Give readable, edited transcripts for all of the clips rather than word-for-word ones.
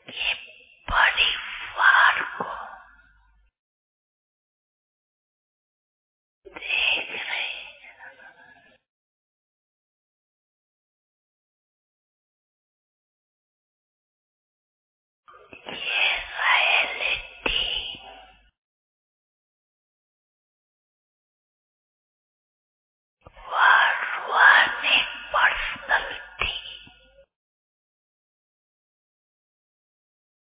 ये परिवार को देख रहे, ये रियलिटी वन एक पर्सनलिटी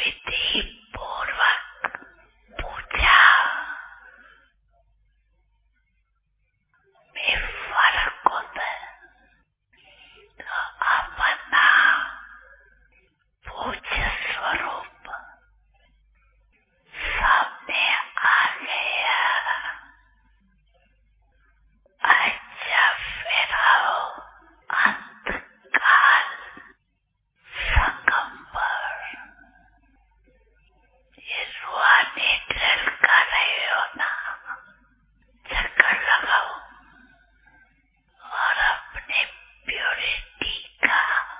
विधि पूर्वक पूजा में फर्क होता है। तो अपना पूज्य स्वरूप सामने आ गया। अच्छा फिर आओ अंतकाल संगम पर। ये रूहानी ड्रिल कर रहे हो ना, चक्कर लगाओ और अपने प्योरिटी का,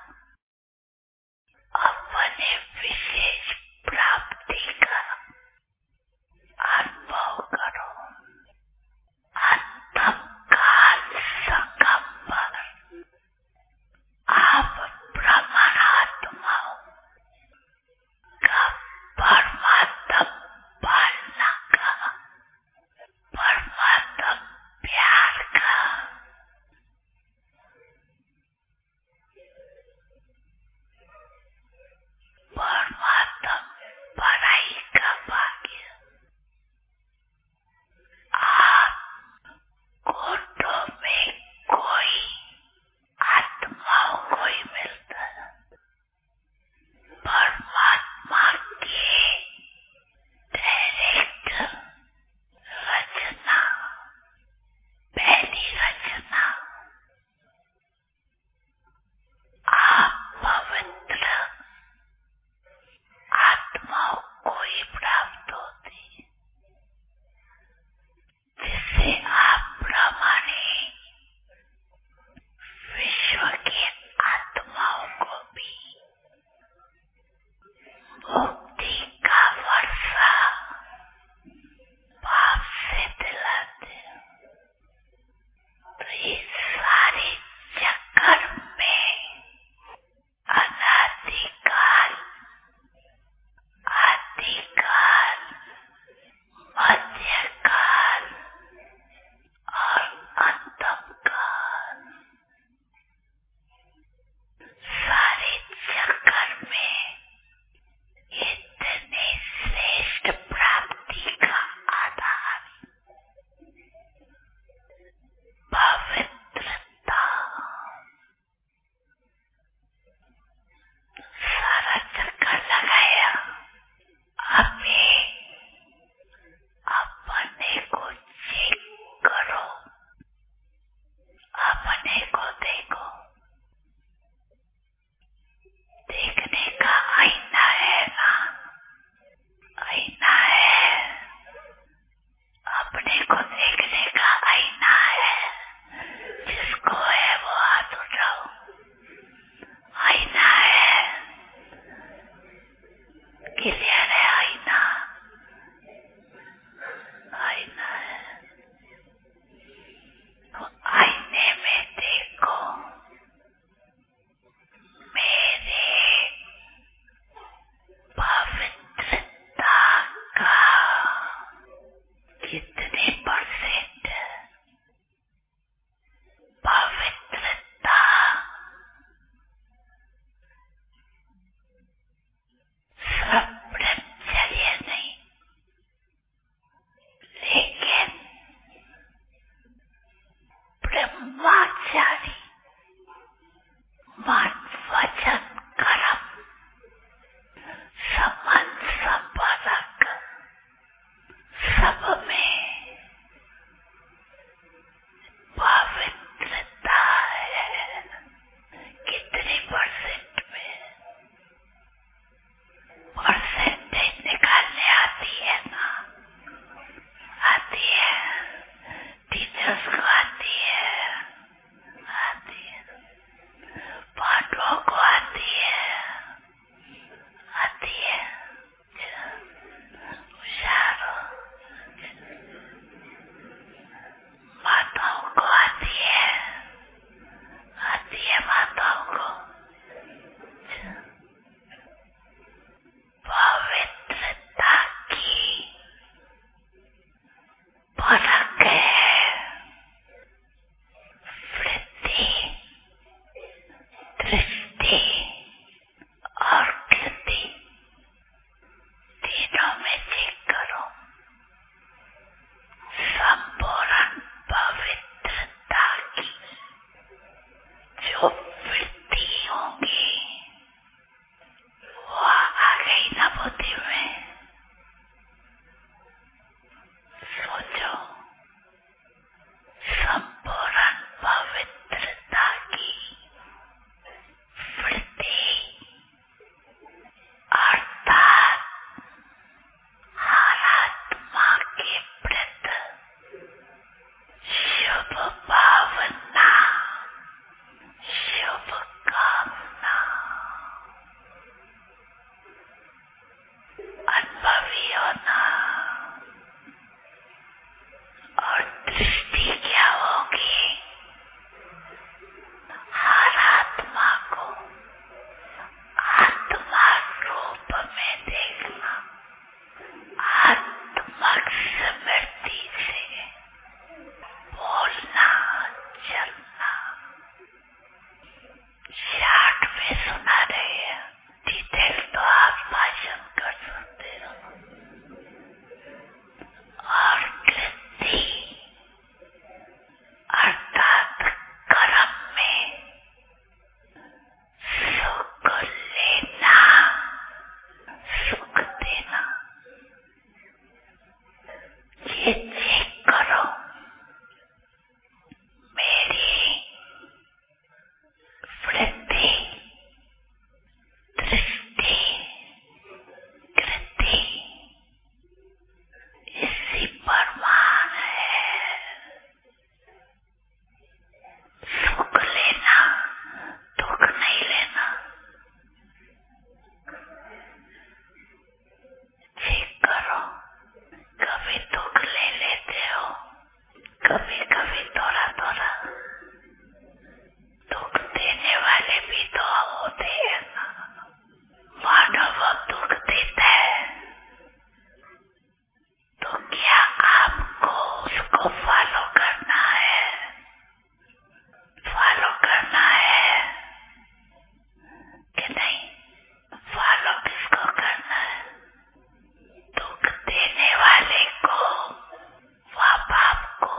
अपने विशेष प्राप्ति का अनुभव करो। अंतकाल संगम पर आप ब्रह्मात्माओं का परमात्म पालना का, परमात्म प्यार का, परमात्म पढ़ाई का भाग्य कोटों में कोई आत्माओं को ही मिलता है। परमात्मा के डायरेक्ट रचना, पहली रचना आप पवित्र आत्माओं को ही प्राप्त होती, जिससे आप ब्रह्मा ने विश्व की आत्माओं को भी मुक्ति का वर्षा भाव से दिलाते। तो ये सारे चक्कर में अनादिकाल, आदिकाल, मध्यकाल और अंतकाल, सारे चक्कर में ये में देखना, आत्मक स्मृति से बोलना चलना। शार्ट में सुना रहे हैं, डिटेल तो आप भाषण कर सकते हो। और कृति अर्थात कर्म में सुख लेना, सुख देना। ये चेक करो, मेरी वृत्ति, दृष्टि, कृति इसी परमान है। सुख लेना, दुख नहीं लेना। चेक करो, कभी दुख ले लेते हो, कभी कभी थोड़ा थोड़ा। दुख देने वाले भी तो होते हैं ना। मानव दुख देता है तो क्या आपको उसको फॉलो करना है? फॉलो करना है कि नहीं? फॉलो किसको करना है? दुख देने वाले को, वह बाप को।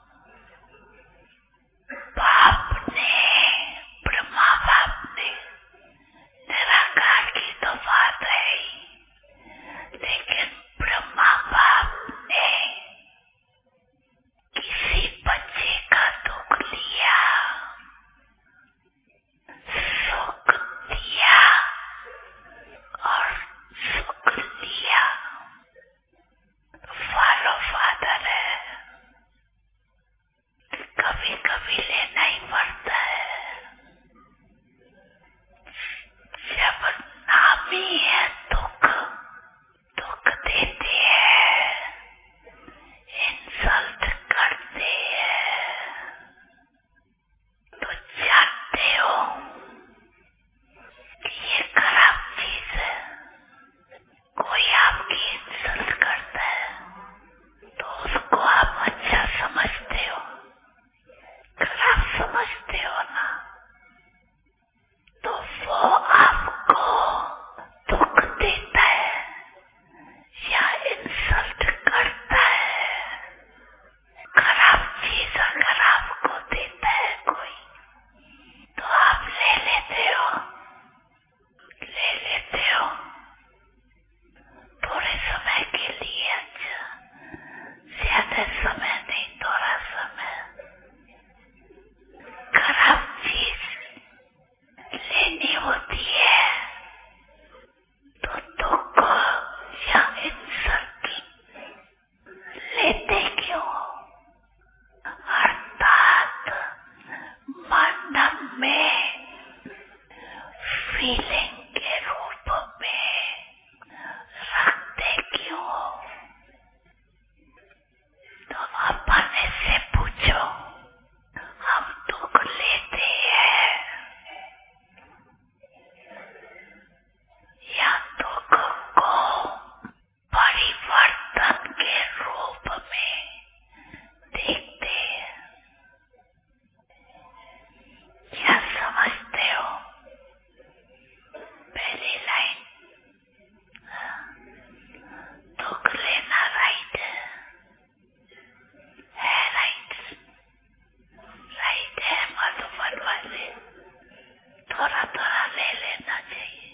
बाप ने, ब्रह्मा बाप ने, निराकार की तो बात है ही, लेकिन ब्रह्मा बाप ने किसी बच्चे का दुख लिया, सुख दिया और सुख लिया। फॉलो फादर है, कभी कभी लेना ही पड़ता है। जब नामी है दुख, दुख देते हैं, इंसल्ट करते हैं, तो जानते हो कि ये खराब चीज है। कोई आपकी इंसल्ट करता है तो उसको आप अच्छा समझते हो, खराब समझते हो ना, तो वो आपको दुख देता है या इंसल्ट करता है। खराब चीज अगर आपको देता है कोई, तो आप ले लेते हो, ले लेते हो थोड़े समय के लिए। अच्छा, ज्यादा समय नहीं, थोड़ा समय। खराब चीज लेनी होती है तो दुख या इंसल्ट लेते क्यों? अर्थात मन में फीलिंग के रूप में रखते क्यों? तो अपने से पूछो, हम दुख लेते हैं या दुख को परिवर्तन के रूप में देखते हैं? क्या समझते हो? पहली लाइन, दुख लेना राइट है, राइट राइट है। मधुबन वाले थोड़ा थोड़ा ले लेना चाहिए,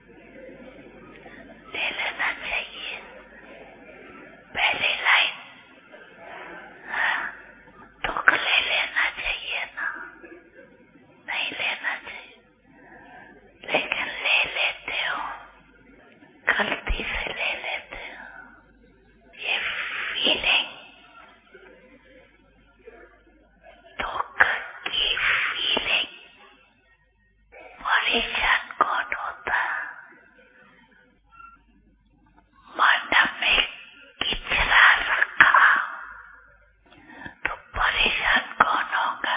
ले लेना चाहिए। पहली लाइन, दुख ले लेना चाहिए ना? नहीं लेना चाहिए, लेकिन ले लेते हो, गलती से ले लेते हो। ये फीलिंग, दुख की फीलिंग, परेशान कौन होता? मन में किचरा रखा तो परेशान कौन होगा?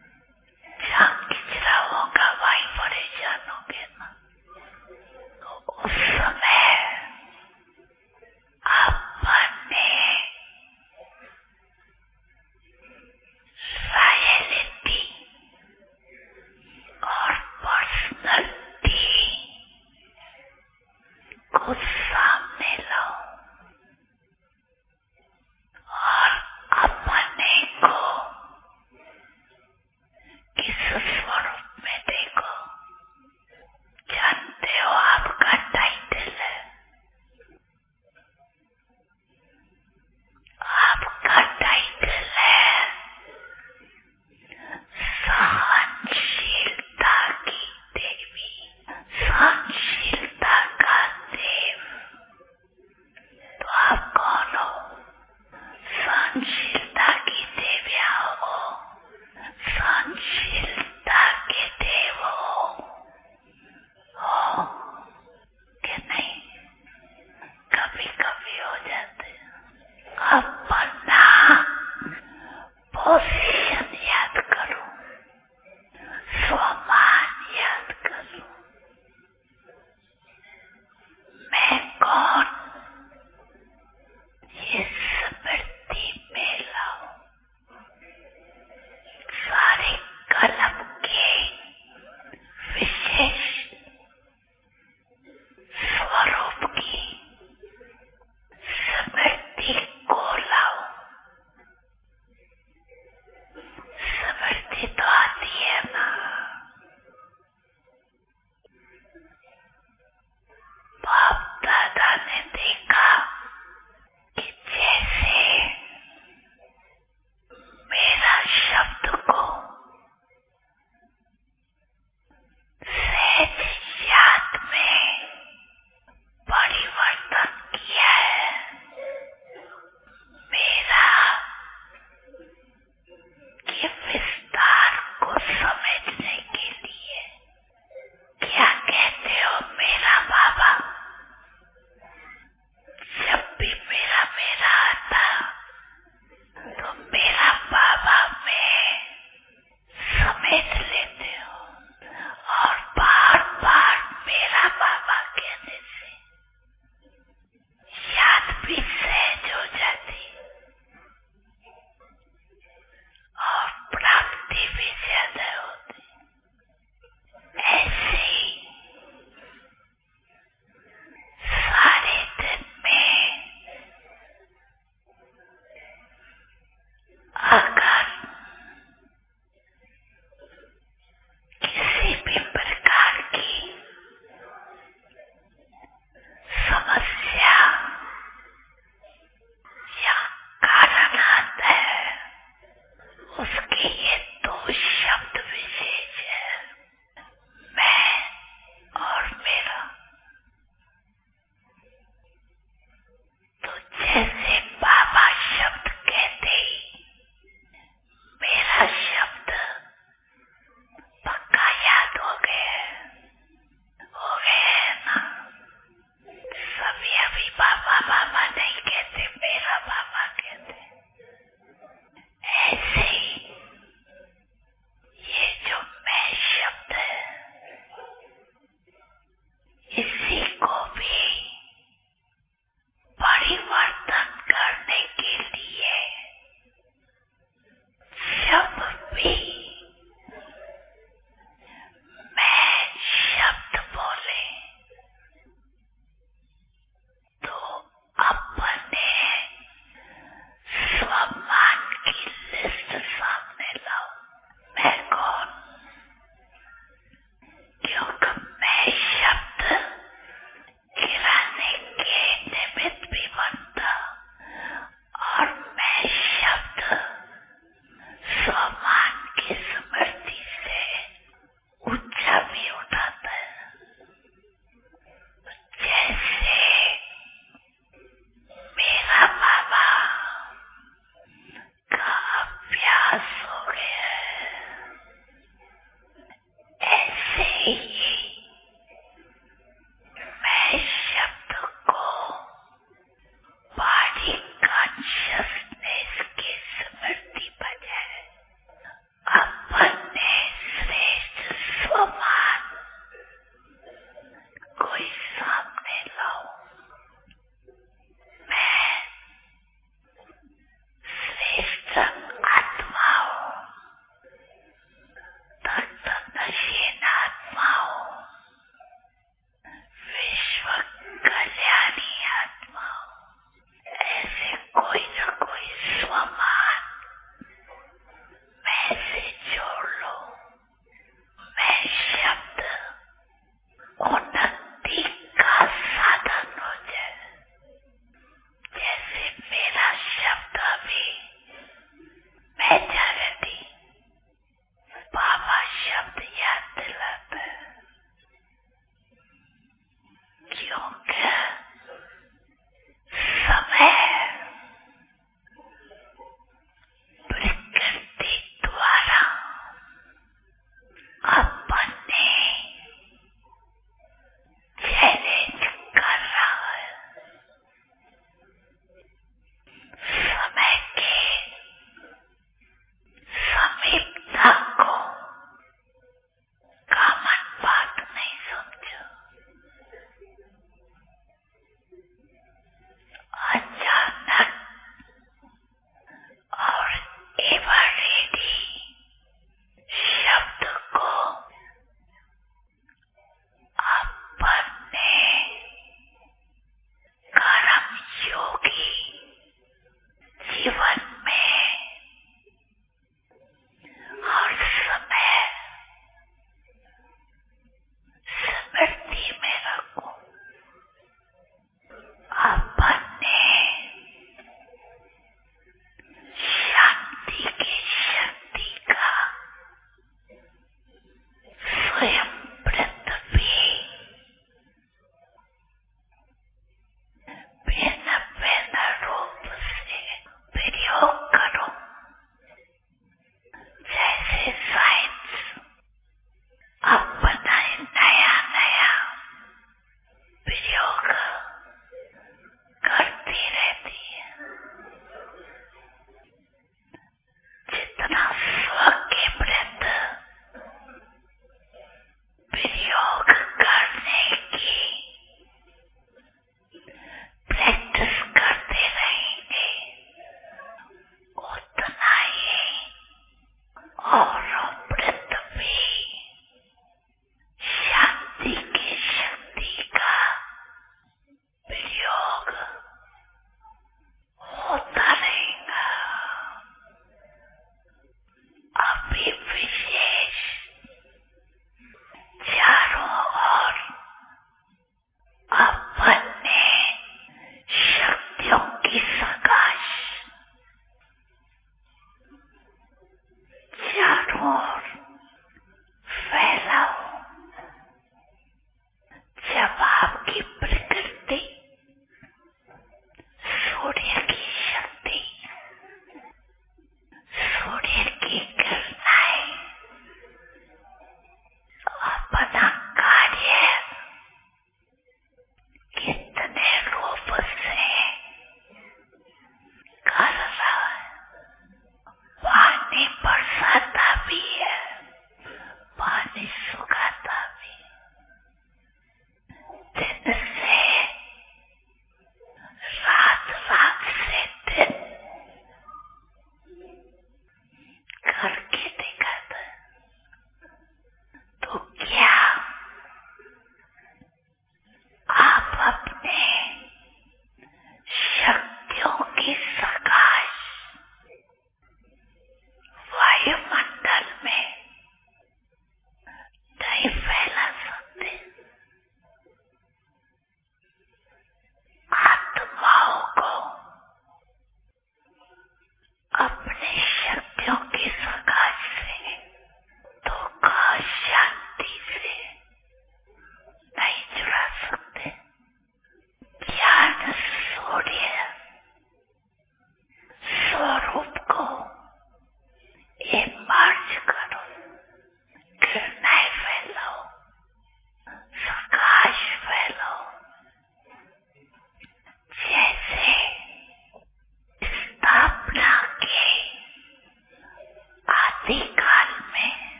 जहाँ किचरा होगा वहीं परेशान होंगे ना। तो को सामने लाओ और अपने को किस स्वरूप में देखो। जानते हो आपका टाइटल है, आपका टाइटल है सहनशीलता की देवी, सहनशीलता का देव।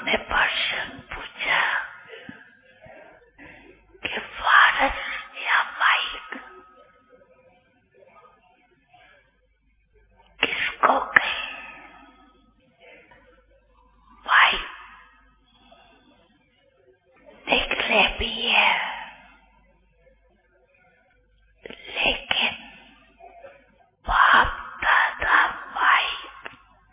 ने प्रश्न पूछा कि वारस या माइक किसको कहें? माइक निकले भी है, लेकिन बाप दादा माइक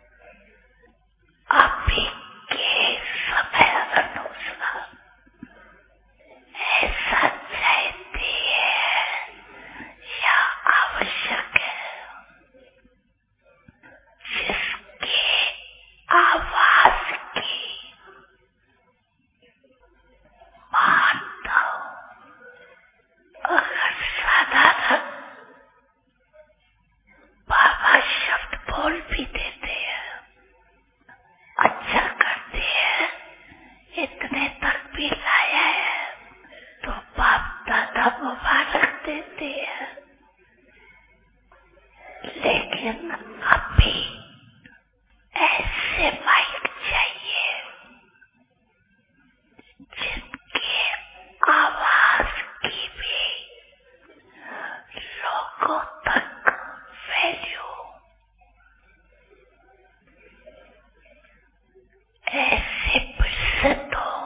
अभी के समय अनुसार ऐसा चाहते हैं या आवश्यक है जिसके आवाज की मानता हूं। अगर साधारण बाबा शब्द बोल भी देते हैं, अच्छा करते हैं, इतने तक भी लाया है तो बाप दादा मुबारक देते हैं। लेकिन अभी ऐसे माइक चाहिए जिनके आवाज की भी लोगों तक वैल्यू, ऐसे प्रसिद्ध हो।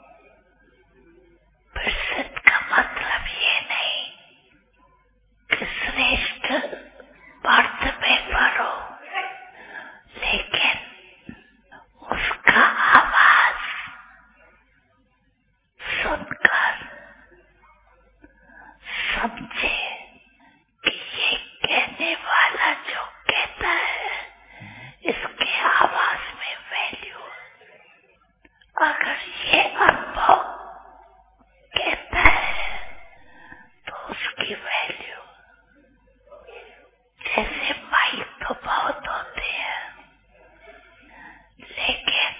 प्रसिद्ध का मतलब ये नहीं कि श्रेष्ठ मर्तबे पर हो, लेकिन उसका आवाज सुनकर समझे कि ये कहने वाला जो कहता है इसके आवाज में वैल्यू। अगर ये अनुभव कहता है तो उसकी वैल्यू। जैसे माइक तो बहुत होते हैं, लेकिन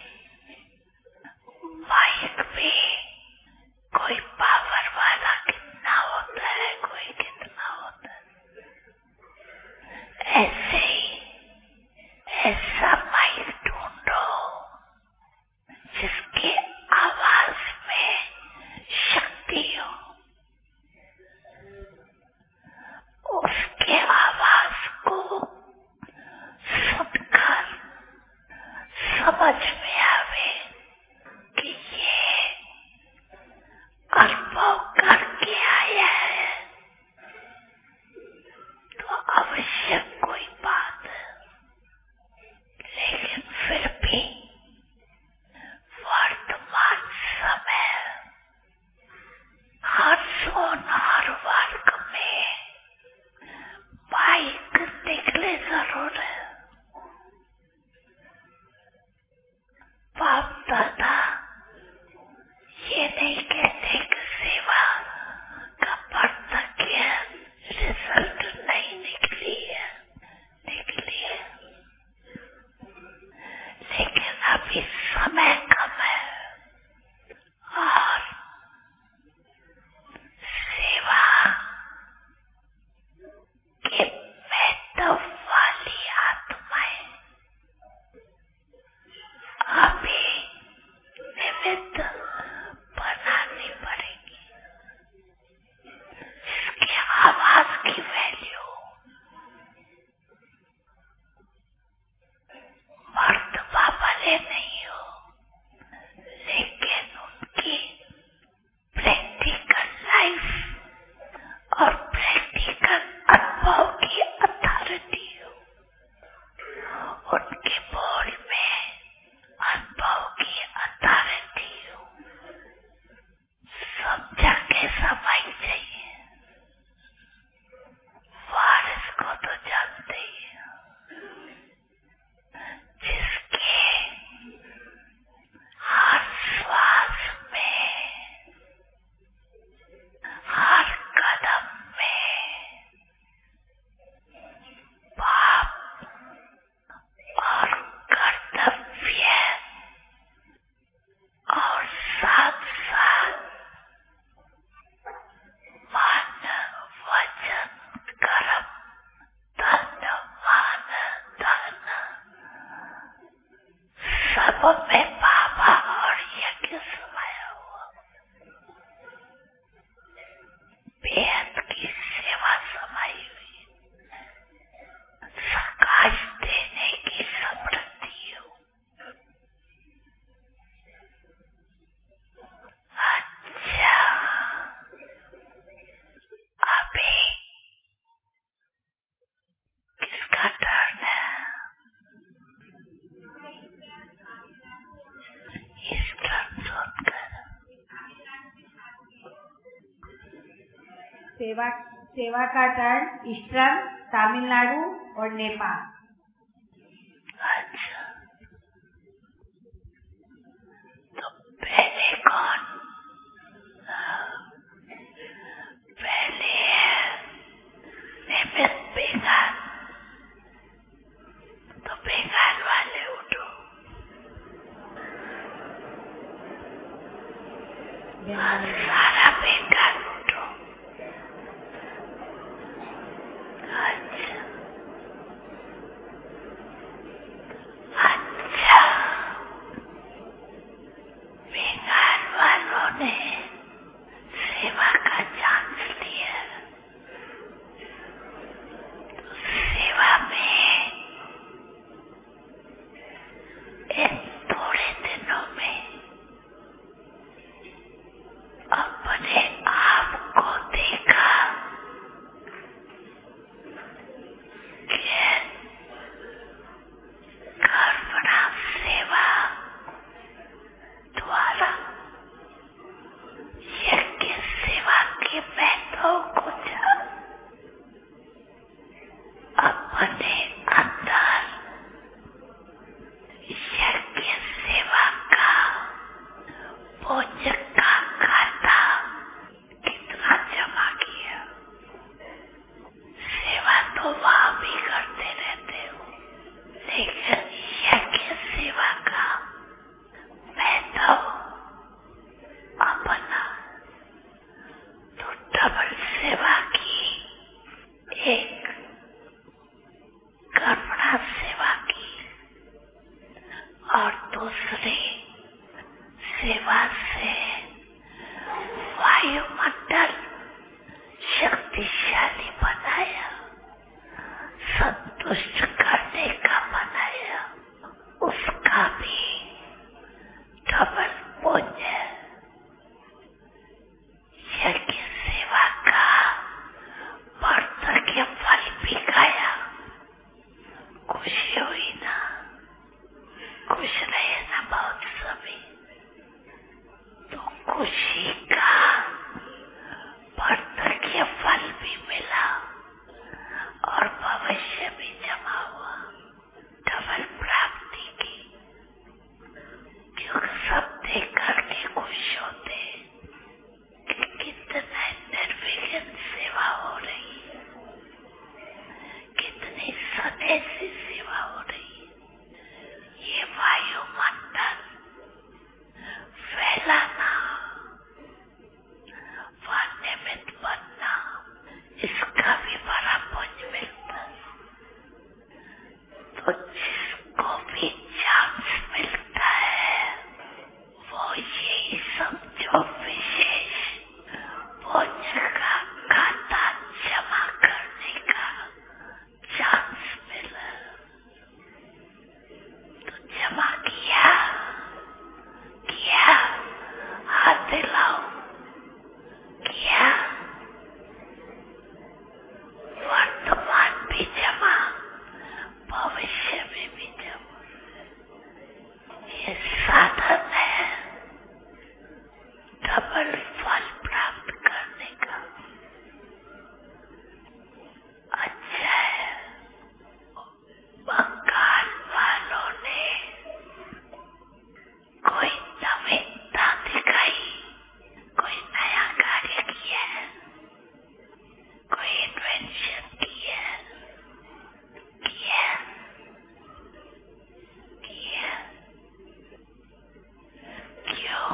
माइक भी कोई पावर वाला कितना होता है, कोई कितना होता है। ऐसे ही ऐसा माइक ढूंढो जिसके आवाज में शक्ति हो। उसके आवाज को सुनकर समझ में आवे कि ये अनुभव करके आया है तो आवश्यक कोई बात है। लेकिन फिर भी वर्तमान समय हर जोन हर वर्ग में माइक निकले जरूर है। बाप दादा ये नहीं कहते कि सेवा का परतज्ञ रिजल्ट नहीं निकली है, निकली है, लेकिन अभी समय कम है और सेवा के महत्व वाली आत्माएं अभी निमित्त बनानी पड़ेगी, जिसकी आवाज की वैल्यू मर्तबा भले नहीं हो, लेकिन उनकी प्रैक्टिकल लाइफ और प्रैक्टिकल अनुभव की अथॉरिटी हो। उनके बोल में अनुभव की अथॉरिटी हो। समझा कैसा माइक चाहिए? वारिस को तो जानते ही हो, जिसके हर श्वास में, हर कदम में पाप और कर्तव्य और साथ साथ मन वचन कर्म धन मान धन सब में बाबा सेवा का टर्न ईस्टर्न, तमिलनाडु और नेपाल। अच्छा, तो पहले कौन? पहले है निमित बेगान, तो बेगान वाले उठो। सारा बेगान उठो। अच्छा अच्छा, बेगान वालों ने सेवा का चांस लिया। तो सेवा में इन थोड़े दिनों में अपने आप को देखा कि कर्मणा सेवा द्वारा यज्ञ सेवा के महत्व को जान अपने अंदर यज्ञ सेवा का पूजक का खाता कितना जमा किया। सेवा तो वहां भी करते रहते हो, लेकिन यज्ञ सेवा का महत्व अपना तो डबल सेवा की, एक कर्मणा सेवा की और दूसरी सेवा से वायुमंडल शक्तिशाली बनाया, संतुष्ट करने का बनाया, उसका भी डबल पुण्य। यज्ञ सेवा का वार्धक्य फल भी खाया। खुशी हुई ना? खुश रहे ना बहुत सभी। तो खुशी का वार्धक्य फल भी मिला और भविष्य भी जमा हुआ, डबल प्राप्ति की। क्योंकि सब देख करके खुश होते कि कितना निर्विघ्न सेवा हो रही है, कितनी स्वदेशी सेवा हो रही है। ये वायुमंडल फैलाना, निमित्त बनना, इसका भी बड़ा पुण्य मिलता है। तो जिसको भी चांस मिलता है वो यही समझो विशेष पुण्य का खाता जमा करने का चांस मिला। तो जमा किया हाथ दिलाओ, किया वर्तमान भी जमा, भविष्य में भी जमा। ये साधन है डबल फल प्राप्त करने का। अच्छा है, बंगाल वालों ने कोई नवीनता दिखाई, कोई नया कार्य किया है, कोई इन्वेंशन किया क्यों?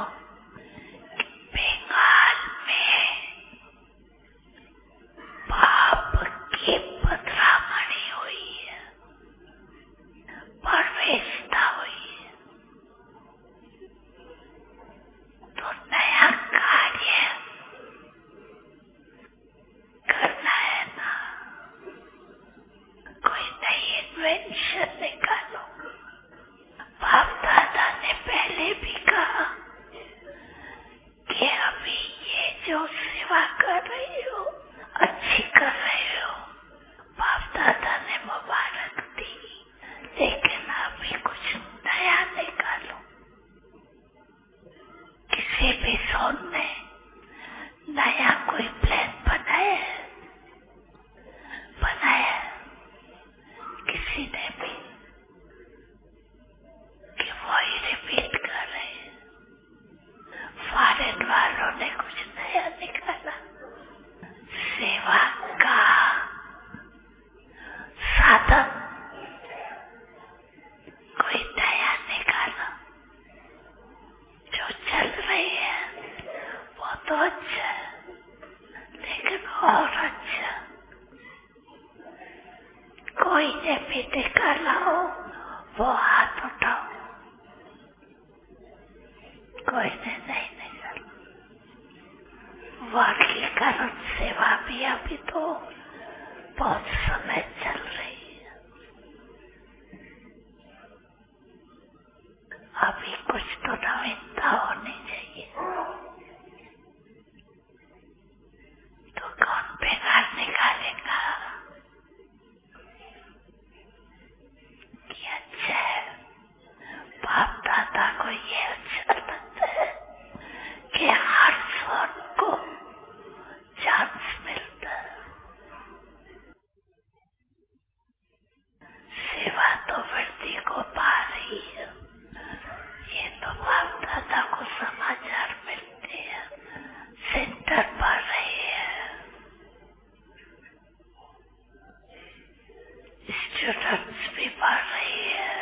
बंगाल में पाप की पधरामणी हुई है, प्रवेशता हुई है। तो नया कार्य करना है ना, कोई नई इन्वेंशन निकालो। बाप दादा ने पहले भी कहा कि अभी ये जो सेवा कर रही हो अच्छी कर रहे हो, बाप दादा ने मुबारक दी, लेकिन अभी कुछ नया निकालो। किसी भी जोन ने नया कोई प्लान बनाया कोई नहीं चल। वर्गीकरण सेवा भी अभी तो बहुत समय चल रही है। अभी कुछ तो नवीनता होनी चाहिए, तो कौन बेकार निकालेगा कि अच्छा है। बाप दादा को ये अच्छा लगता है कि हर स्वर को चांस मिलता है। सेवा तो वृद्धि को पा रही है, ये तो बाप दादा को समाचार मिलते हैं, सेंटर बढ़ रहे हैं, स्टूडेंट्स भी बढ़ रही है,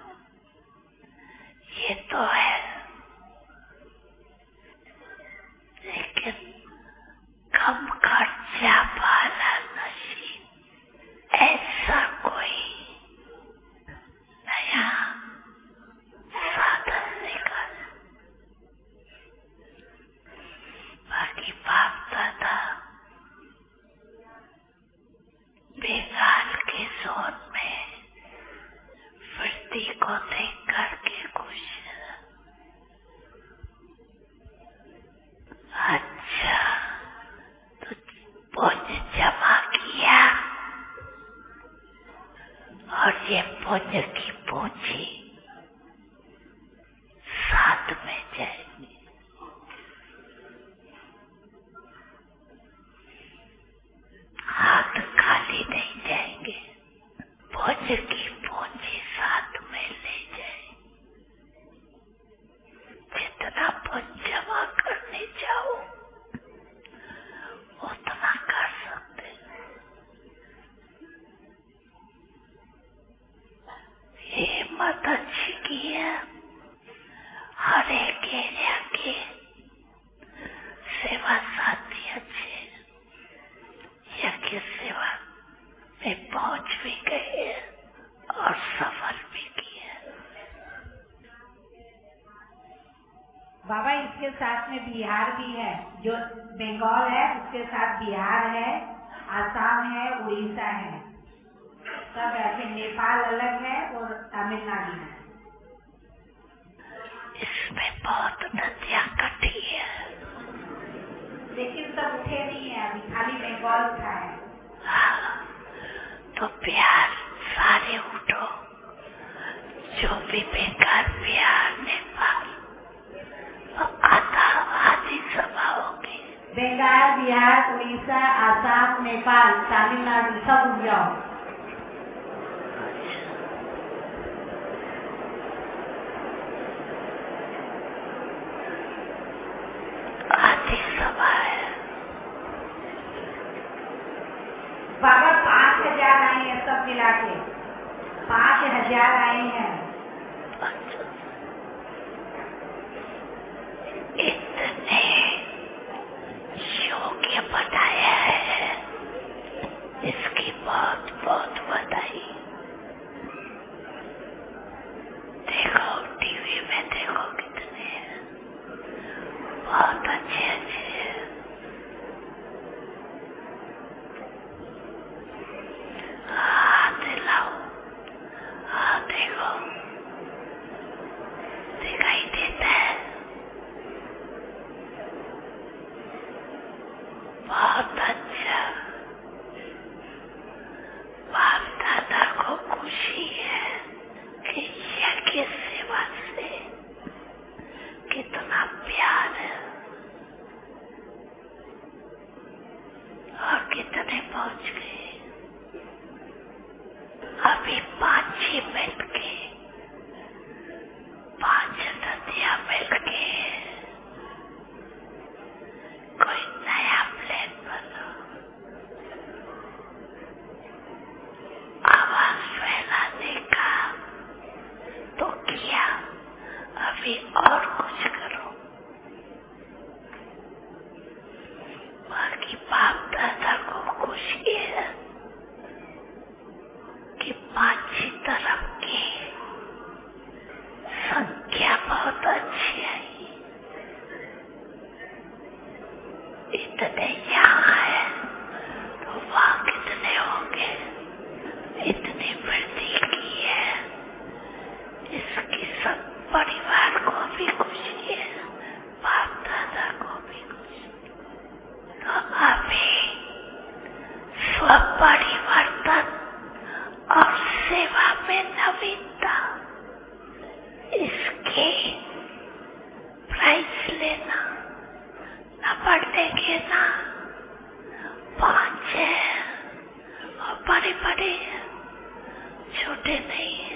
ये तो है। लेकिन कम खर्चा वाला नशीब ऐसा कोई नया साधन निकाला। बाकी बाप दादा बेगाल के जोन में वृद्धि को देख करके खुश है। अच्छा, तो पुण्य जमा किया और ये पुण्य की पूंजी साथ में जाएगी। हाथ खाली नहीं जाएंगे, पुण्य की पूंजी साथ में ले जाए। जितना पुण्य जमा करने जाओ उतना कर सकते। ये हिम्मत अच्छी की है। हर एक एरिया के सेवा साथी अच्छे यज्ञ सेवा में पहुंच भी गए और सफल भी किया। बाबा इसके साथ में बिहार भी है, जो बंगाल है उसके साथ बिहार है, आसाम है, उड़ीसा है, सब ऐसे। नेपाल अलग है और तमिलनाडु है। इसमें बहुत नदियां कटी है, लेकिन सब उठे नहीं है अभी, खाली बंगाल उठा है। हाँ, तो बिहार सारे उठो, जो भी बेकार बिहार नेपाल आधी सभा होगी। बंगाल, बिहार, उड़ीसा, आसाम, नेपाल, तमिलनाडु सब उठ जाओ। आधी सभा है। बाबा 5000 आए हैं सब मिला के, 5000 आए हैं। इतने योग्य बनाया है, इसकी बहुत बहुत बधाई। देखो टीवी में देखो कितने बहुत अच्छे अच्छे। हाथ लाओ, हाँ देखो दिखाई देता है। बहुत अच्छा। बाप दादा को खुशी है कि यज्ञ सेवा से कितना प्यार है और कितने पहुंच गए। अभी 5 मिलके 5 नदियां मिलके कोई नया प्लान बनो, आवाज फैलाने का तो किया, अभी और कुछ करो। बाकी बाप दादा को खुशी है कि 5 तरफ की संख्या बहुत अच्छी आई। सब परिवार को भी खुशी है, बाप दादा को भी खुशी। तो अभी स्व परिवर्तन और सेवा में नवीनता, इसके प्राइस लेना, न बढ़ने के ना 5 है और बड़े बड़े छोटे नहीं है।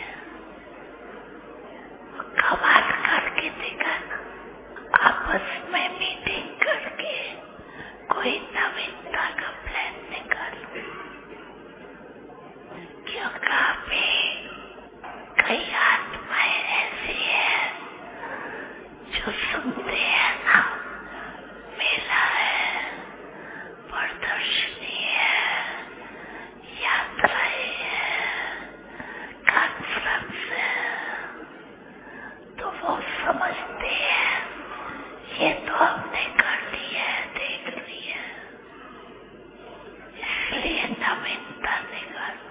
कमाल करके दिखाना, आपस में मीटिंग करके कोई नवीनता का प्लान निकालो, क्योंकि कई आत्माएं ऐसी है जो सुनते हैं ना, मेला है, प्रदर्शनी है, यात्राएं है, कॉन्फ्रेंस है, तो वो समझते हैं ये तो हमने कर लिया है, देख लिया है, इसलिए नवीनता निकालो।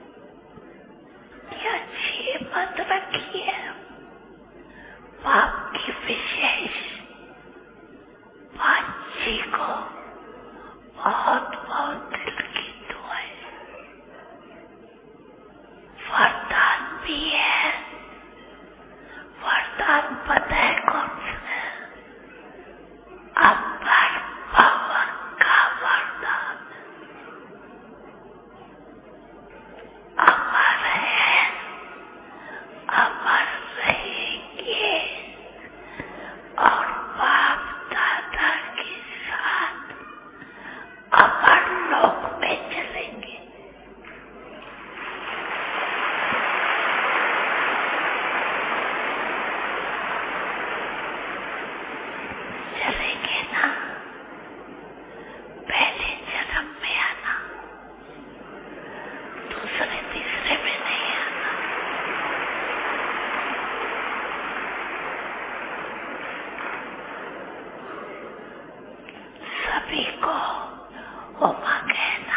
ये अच्छी मत रखिए, बाप की विशेष बातची को बहुत बहुत दिल की दुआएं। वरदान भी है, वरदान पता है कौन सा है? अमर भवन का वरदान। अमर है, अमर रहेंगे और बाप दादा के साथ अमर लोक में चलेंगे। चलेंगे ना? पहले जन्म में आना, दूसरे तीसरे में नहीं आना। सभी को ओमा कहना,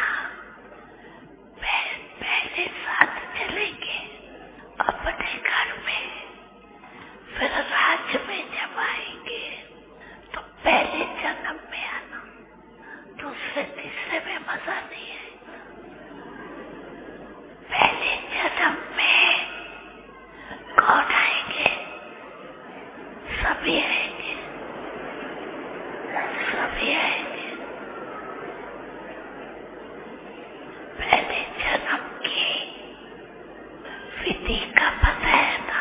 पहले साथ चलेंगे अपने घर में, फिर राज्य में जब आएंगे तो पहले जन्म में आना, दूसरे तीसरे में मजा नहीं है। पहले जन्म में कौन आएंगे? सभी आएंगे, सभी आएंगे। पहले जन्म की विधि का पता है ना?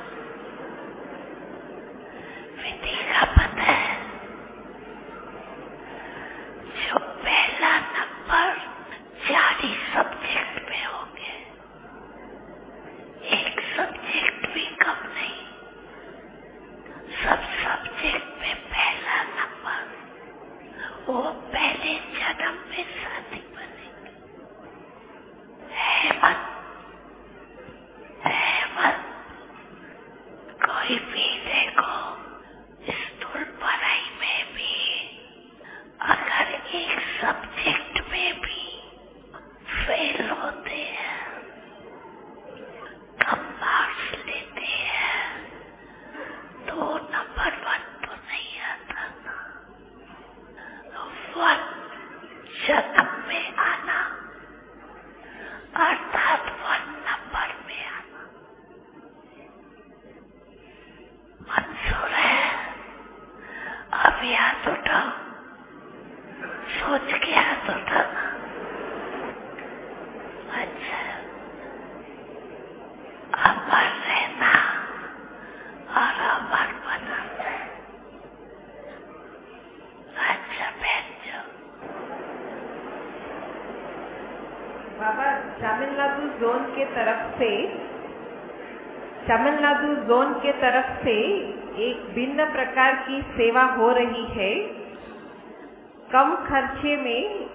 विधि का पता है? जो पहला नंबर 40 सब्जेक्ट में होंगे, एक सब्जेक्ट भी कम नहीं, सब सब्जेक्ट में पहला नंबर, वो पहले जन्म में साथी बनेंगे। हेमंत, हेमंत, कोई भी देखो, स्थूल पढ़ाई में भी अगर एक सब्जेक्ट में भी फेल होते हैं, कम मार्क्स लेते हैं, तो नंबर 1 तो नहीं आता ना। 1 जन्म में आना अर्थात 1 नंबर में आना मंजूर है। अब हाथ उठाओ, सोच के हाथ उठाना। अच्छा, अमर रहना और अमर बनाना। अच्छा बैठ जाओ। बाबा, तमिलनाडु जोन के तरफ से एक भिन्न प्रकार की सेवा हो रही है। कम खर्चे में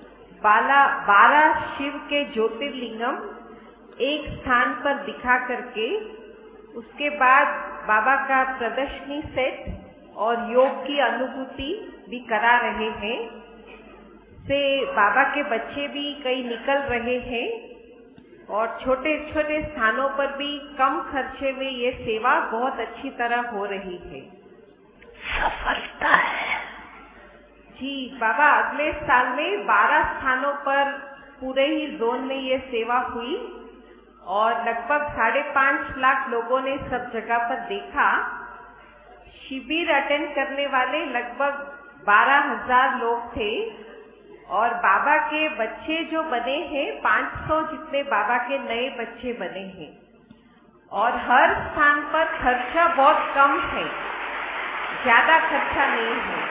12 शिव के ज्योतिर्लिंगम एक स्थान पर दिखा करके उसके बाद बाबा का प्रदर्शनी सेट और योग की अनुभूति भी करा रहे हैं। से बाबा के बच्चे भी कई निकल रहे हैं और छोटे छोटे स्थानों पर भी कम खर्चे में ये सेवा बहुत अच्छी तरह हो रही है। सफलता है जी बाबा, अगले साल में 12 स्थानों पर पूरे ही जोन में ये सेवा हुई और लगभग 5.5 लाख लोगों ने सब जगह पर देखा। शिविर अटेंड करने वाले लगभग 12,000 लोग थे और बाबा के बच्चे जो बने हैं 500 जितने बाबा के नए बच्चे बने हैं और हर स्थान पर खर्चा बहुत कम है, ज्यादा खर्चा नहीं है।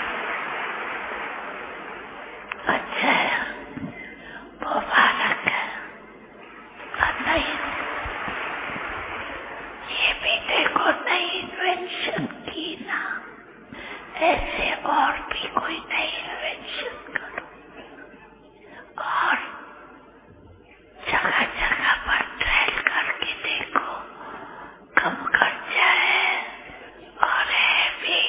अच्छा है, मुबारक है। नहीं, ये भी देखो नई इन्वेंशन की ना, ऐसे और भी कोई नई इन्वेंशन करो और जगह जगह पर ट्रायल करके देखो, कम खर्चा है और है भी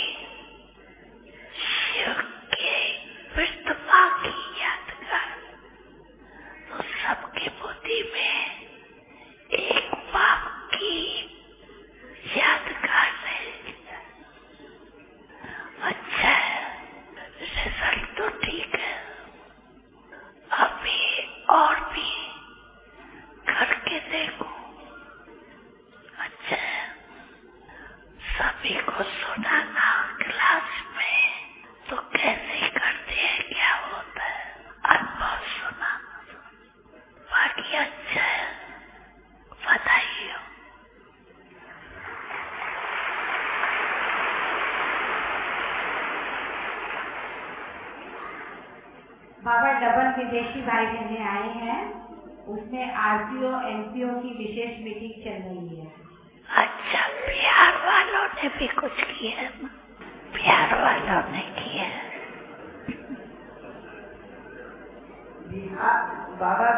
शिव के प्रतिमा की यादगार। तो सबकी बुद्धि में एक बाप की यादगार रहेगी। अच्छा है, रिजल्ट तो ठीक है, अभी और भी करके देखो। अच्छा है, सभी को सुनाना क्लास में तो कैसे करते हैं, क्या होता है, अनुभव सुनाना। बाकी अच्छा है, बताइए। बाबा डबल विदेशी भाई बहने आए हैं, उसमें आरटीओ एमपीओ की विशेष मीटिंग चल रही है। अच्छा, बिहार वालों ने भी कुछ किया है ना? बिहार वालों ने किया है। बाबा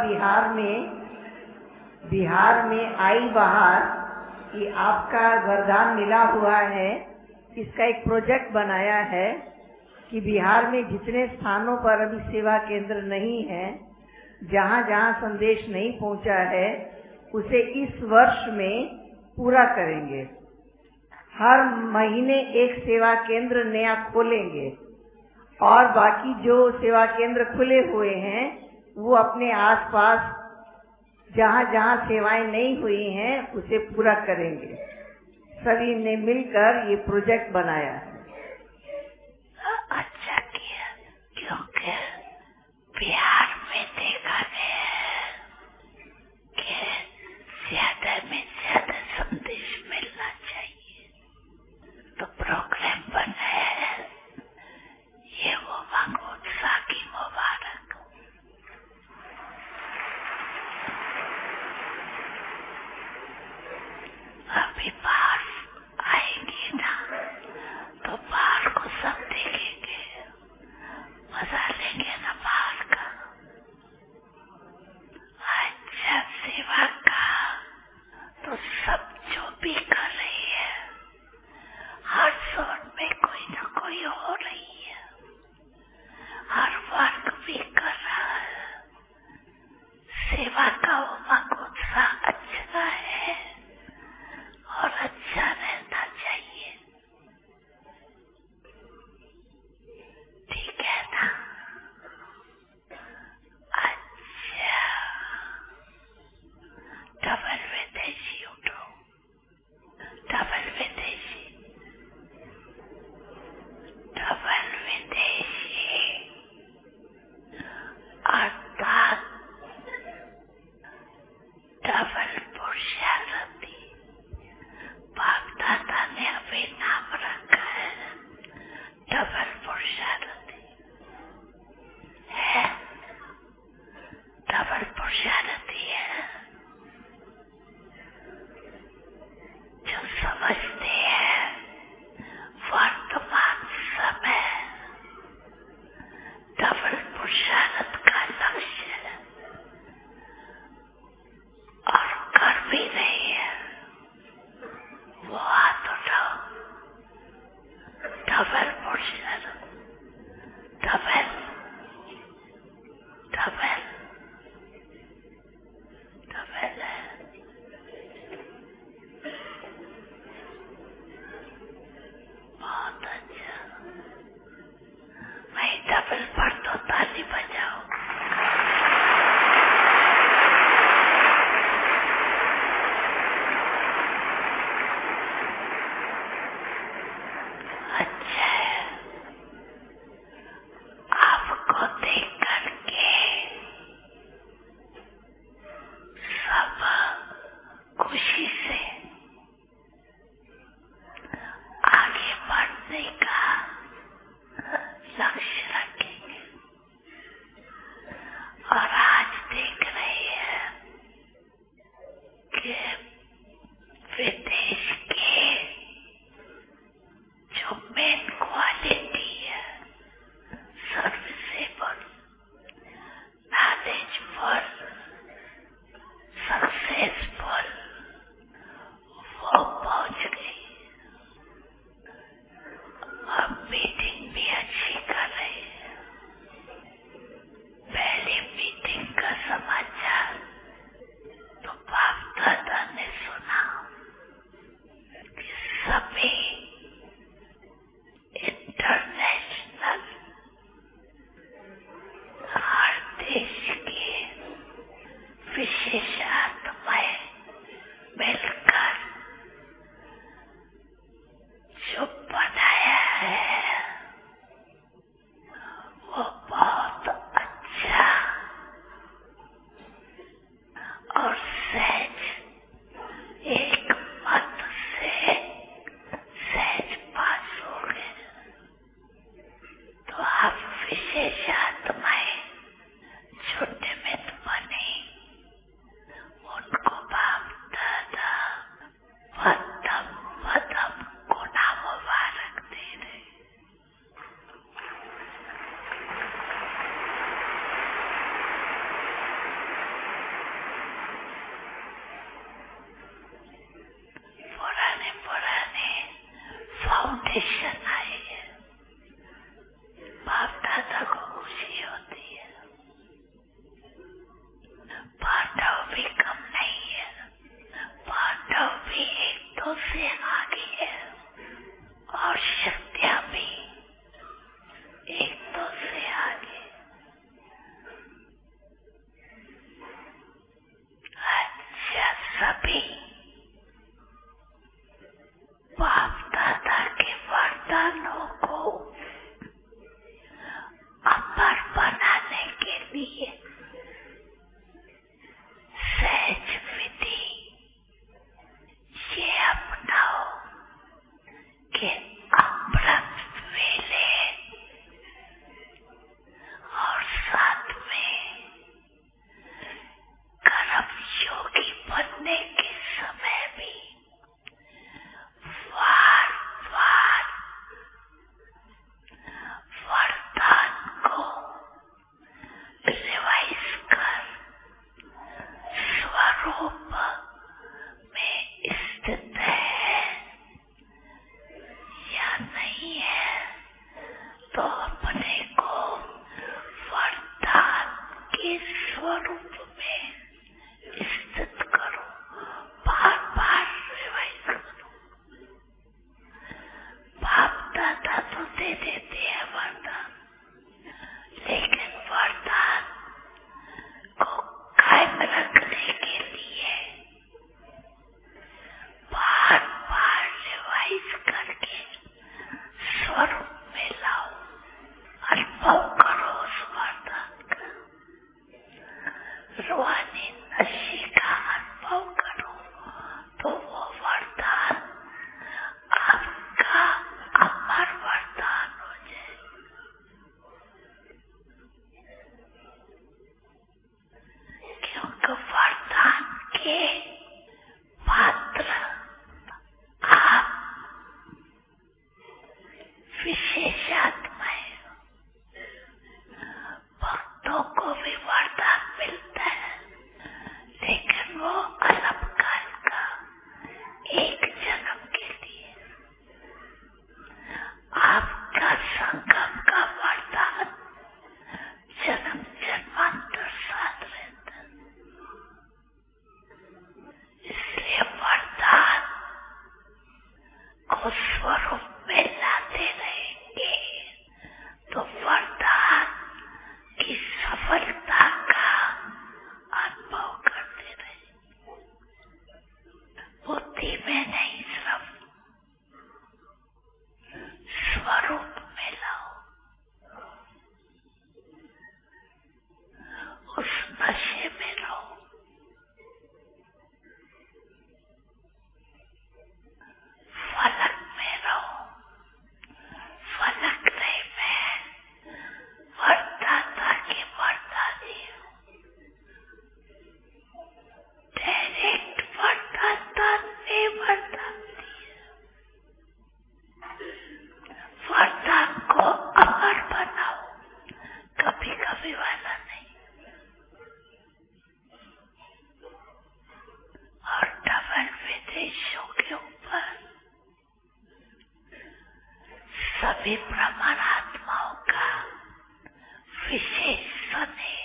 बिहार में आई बाहर कि आपका वरदान मिला हुआ है, इसका एक प्रोजेक्ट बनाया है कि बिहार में जितने स्थानों पर अभी सेवा केंद्र नहीं है, जहाँ जहाँ संदेश नहीं पहुँचा है, उसे इस वर्ष में पूरा करेंगे। हर महीने एक सेवा केंद्र नया खोलेंगे और बाकी जो सेवा केंद्र खुले हुए हैं वो अपने आसपास जहाँ जहाँ सेवाएं नहीं हुई हैं उसे पूरा करेंगे। सभी ने मिलकर ये प्रोजेक्ट बनाया है। अच्छा किया, क्योंकि बिहार में देखा गया है कि ज्यादा में ज्यादा संदेश मिलना चाहिए, तो प्रोग्राम बनाया है। ये वो उत्साह की मुबारक। अभी बाहर आएंगे ना तो बाहर को सब देखेंगे, मजा लेंगे ना बाहर का। अच्छा, सेवा का तो सब जो भी कर रही है, हर जोन में कोई ना कोई हो रही है, हर वर्ग भी कर रहा है। सेवा का उमंग उत्साह अच्छा है और अच्छा रहना चाहिए, ठीक है ना? अच्छा, डबल विदेशी उठो, डबल विदेशी, डबल विदेशी अर्थात डबल पुरुषार्थी। बाप दादा ने अभी नाम रखा है डबल पुरुषार्थी है, डबल पुरुषार्थी है जो समझते हैं वर्तमान समय डबल पुरुषार्थ का लक्ष्य है और कर भी रही है। वो हाथ उठाओ, डबल पुरुषार्थ, डबल डबल डबल डबल पर तो ताली बजाओ। अच्छा है, आपको देख करके सब खुशी से आगे बढ़ने का लक्ष्य रखेंगे। और आज देख रहे हैं कि विदेश के जो मेन क्वालिटी है, सर्विसेबल, नॉलेजफुल, सक्सेसफुल, वो पहुंच गई। अब मीटिंग भी अच्छी कर रही है। पहली मीटिंग का समाचार तो बाप दादा ने सुना कि सभी इंटरनेशनल हर देश के विशेषात्माएं मिलकर जो बनाया है वो बहुत अच्छा और सहज एक मत से सहज पास हो गए। तो आप विशेष आत्माएं जो निमित्त बने, उनको बाप दादा पदम पदम गुना मुबारक दे रहे। पुराने पुराने फाउंडेशन आए हैं, बाप दादा को खुशी होती है। पांडव भी कम नहीं है, पांडव भी एक दो से आगे है और शक्तियां भी एक दो से आगे। अच्छा, सभी बाप दादा के वरदानों को अमर बनाने के लिए सहज विधि ये अपनाओ कि अमृत वेले और साथ में कर्म योगी बनने के समय भी वार वार वरदान को रिवाइज कर स्वरूप में स्थित है या नहीं है, तो अपने को वरदान के स्वरूप में स्थित करो, बार बार रिवाइज करो। बाप दादा तो दे देते हैं वरदान, लेकिन वरदान को कायम रखने के लिए बार बार रिवाइज करके स्वरूप में लाओ, अनुभव करो उस वरदान का, रूहानी नशे का अनुभव करो, तो वो वरदान आपका अमर वरदान हो जाए। क्योंकि वरदान के पात्र आप विशेष आत्माएं। भक्तों को भी वरदान मिलता है, लेकिन वो अल्पकाल का, एक जन्म के लिए। आपका संगम का वरदान जन्म जन्मांतर साथ रहता है। इसलिए वरदान को स्वरूप में लाते रहेंगे तो वरदान सभी ब्रह्मात्माओं का विशेष स्नेह,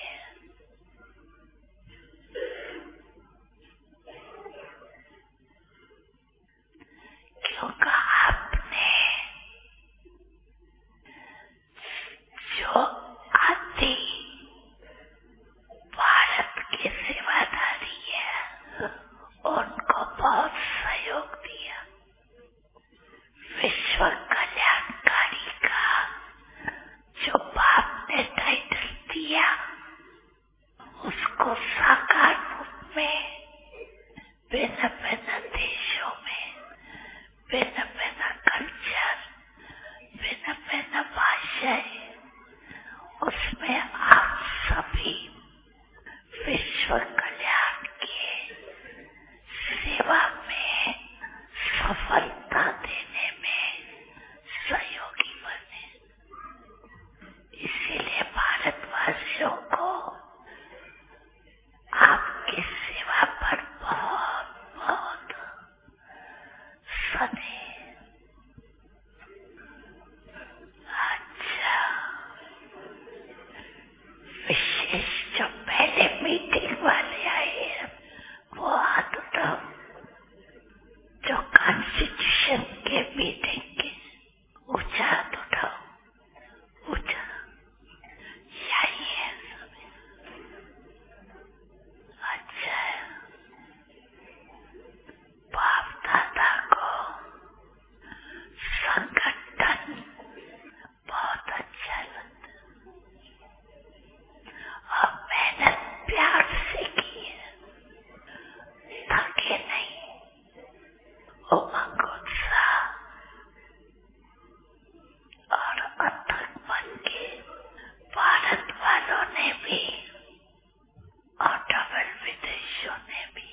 क्योंकि आपने जो आदि भारत की सेवादारी है उनको बहुत सहयोग दिया। विश्व कल्याणकारी का जो बाप ने टाइटल दिया उसको साकार रूप में भिन्न भिन्न देशों में भिन्न भिन्न कल्चर, भिन्न भिन्न भाषाएं, उसमें आप सभी विश्व कल्याण के सेवा में सफलता देने में सहयोगी बने। इसीलिए भारतवासियों को आपकी सेवा पर बहुत बहुत स्नेह। अच्छा, विशेष जो पहले मीटिंग वाले आए हैं वो हाथ उठाओ, जो कॉन्स्टिट्यूशन के मीटिंग के ऊंचा हाथ उठाओ, ऊंचा, यही है सभी। अच्छा, बाप दादा को संगठन बहुत अच्छा लगता और मेहनत प्यार से की है, थके नहीं, उमंग उत्साह और अथक मन के भारत वालों ने भी और डबल विदेशों ने भी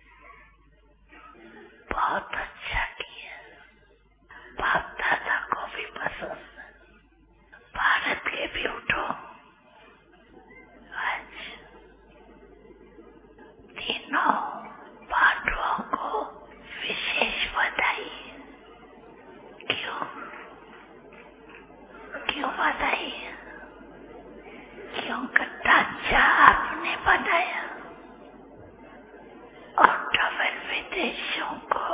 बहुत अच्छा किया। बाप दादा को भी पसंद, भारत के भी उठो। आज तीनों पांडवों को विशेष बधाई। क्यों क्यों बधाई? क्योंकि ढांचा आपने बनाया और डबल विदेशों को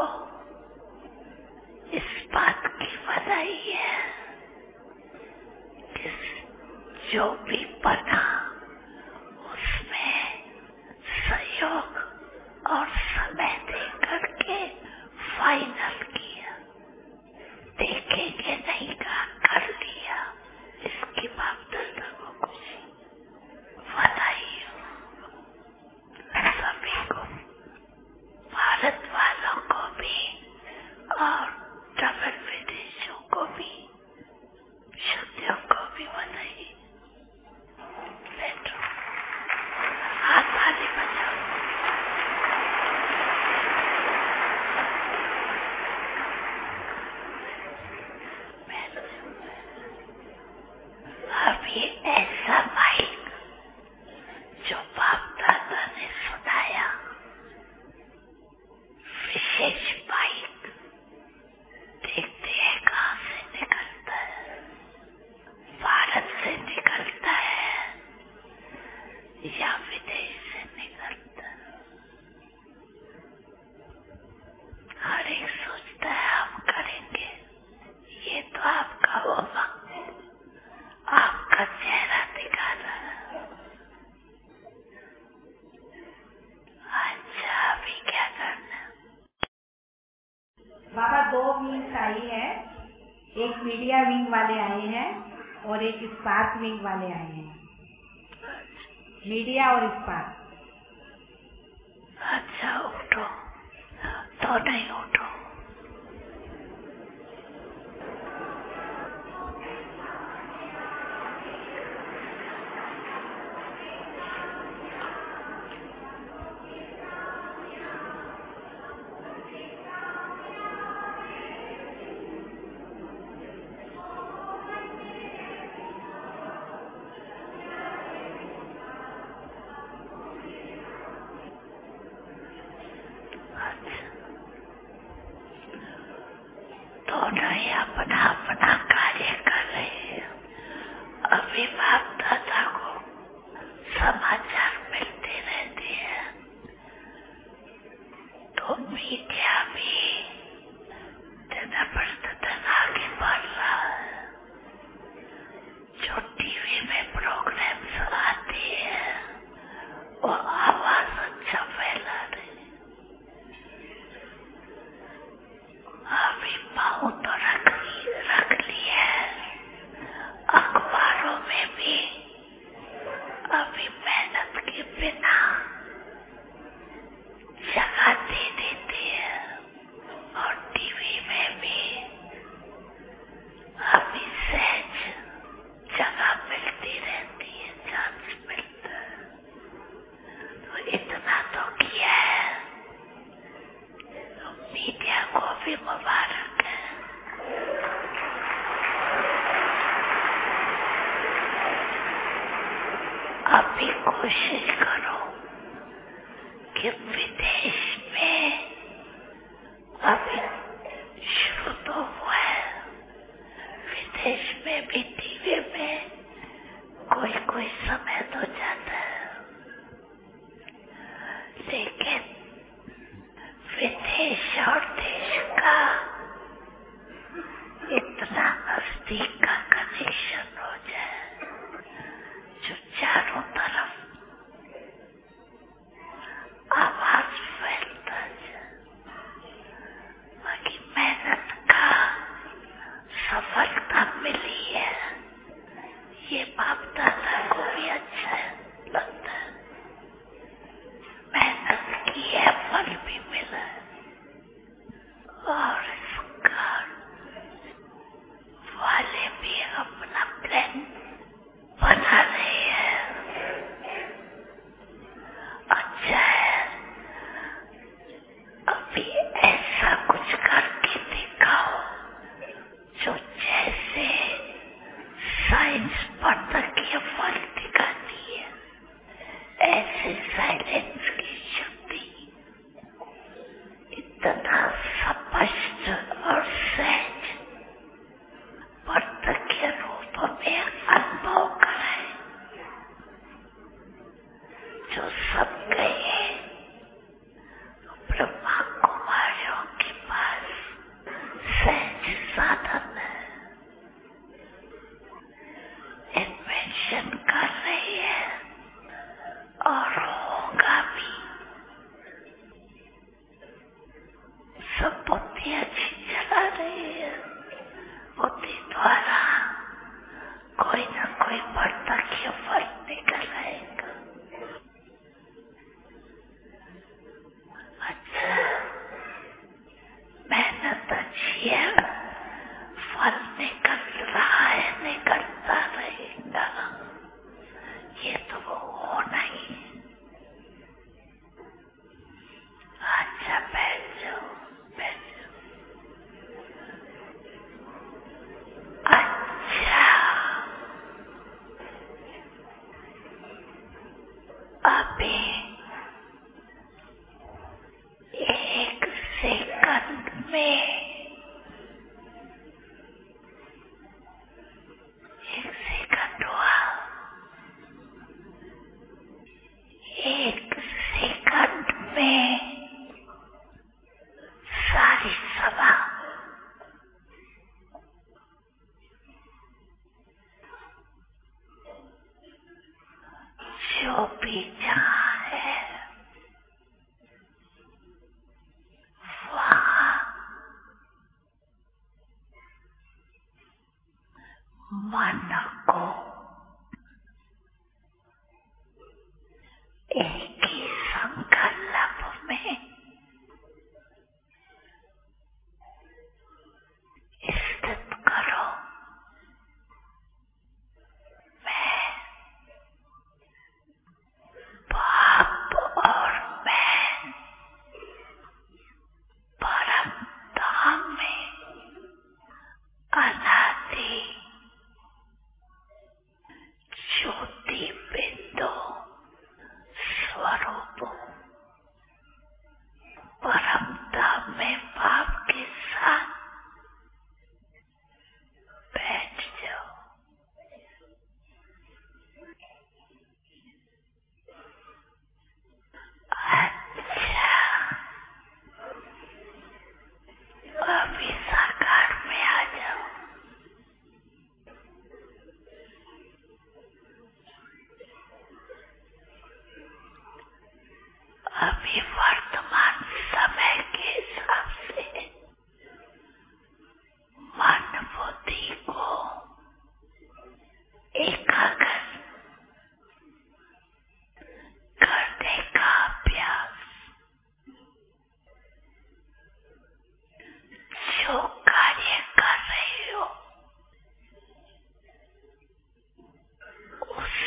इस बात की बधाई है कि जो भी बना उसमें सहयोग और समय दे करके फाइनल किया, देखेंगे नहीं का कर लिया। इसकी बाप दादा को खुशी, बधाई हो सभी को, भारत वालों को भी और डबल विदेशों को भी, शुद्धियों को भी बधाई। बैठो, हाथ ताली बजाओ। अभी ऐसा माइक जो बाप दादा ने सुनाया, विशेष माइक, देखते हैं कहाँ से निकलता है, भारत से निकलता है या विदेश से निकलता है। हर एक सोचता है हम करेंगे, ये तो आपका होगा, आपका चेहरा दिखा रहा है। अच्छा, अभी क्या करना? बाबा दो विंग्स आई है, एक मीडिया विंग वाले आए हैं और एक स्पार्क विंग वाले आए हैं। मीडिया और स्पार्क। अच्छा, उठो तो नहीं उठो। तो नहीं अपना अपना कार्य कार्य कर रही है। अभी बाप दादा को समाचार मिलते रहते हैं, तो मीडिया भी दिन प्रतिदिन आगे बढ़ रहा है। जो टीवी में प्रोग्राम्स आते हैं वो आवाज अच्छा फैला रही। अभी पाँव तो रख ली है अखबारों में भी। अभी मेहनत के बिना जगह दे देते हैं, और टीवी में भी अभी सहज जगह मिलती रहती है, चांस मिलता है। तो इतना तो किया है, तो मीडिया को भी मुबारक है। अभी कोशिश करो कि विदेश में, अभी शुरू तो हुआ है, विदेश में भी टीवी में कोई समय तो जाता है, लेकिन विदेश और देश का इतना नजदीक का कनेक्शन हो जाए, जो चारों तरफ आवाज फैलता जाए। बाकी मेहनत का सफलता मिली है, ये बाप दादा को भी अच्छा लगता है। मेहनत की है, फल भी मिला है, और इसका वाले भी अपना प्लान बना रहे हैं। अच्छा है, अभी ऐसा कुछ करके दिखाओ जो जैसे साइंस पढ़ के फल दिखाती है, ऐसे साइलेंस की शक्ति इतना स्पष्ट और सहज पढ़ के रूप में अनुभव कराए, जो सब गए ब्रह्मा कुमारियों के पास सहज साधन है, इन्वेंशन कर रही है और होगा भी। सब बुद्धि अच्छी चला रही है, बुद्धि द्वारा कोई न कोई बढ़ता क्यों फल निकल आएगा। अच्छा, मेहनत अच्छी है, फल निकल रहा है, निकलता रहेगा, ये तो वो होना ही है। अच्छा, बैठ जाओ। अच्छा, अभी 1 सेकंड में 1 सेकंड हुआ, 1 सेकंड में सारी सभा जो भी जहाँ है वहाँ मन को एक ही संकल्प में स्थित करो। मैं बाप और मैं परम धाम में अनादि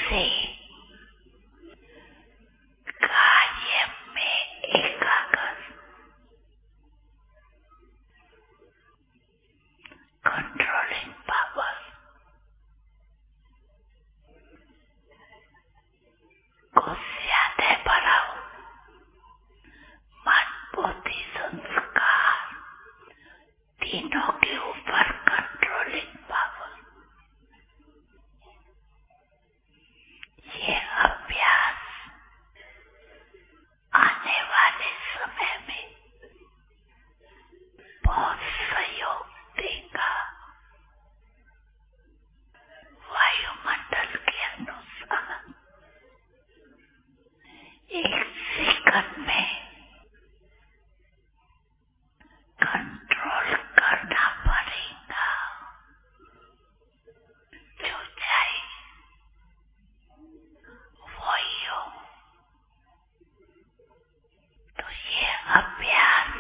से कार्य में एकाग्र, कंट्रोलिंग पावर को ज्यादा बढ़ाओ। मन, बुद्धि, संस्कार तीनों के ऊपर कंट्रोलिंग पावर। ये अभ्यास आने वाले समय में बहुत सहयोग देगा। वायुमंडल के अनुसार 1 सेकंड में कंट्रोल करना पड़ेगा। जो चाहे वही हो। तो ये अभ्यास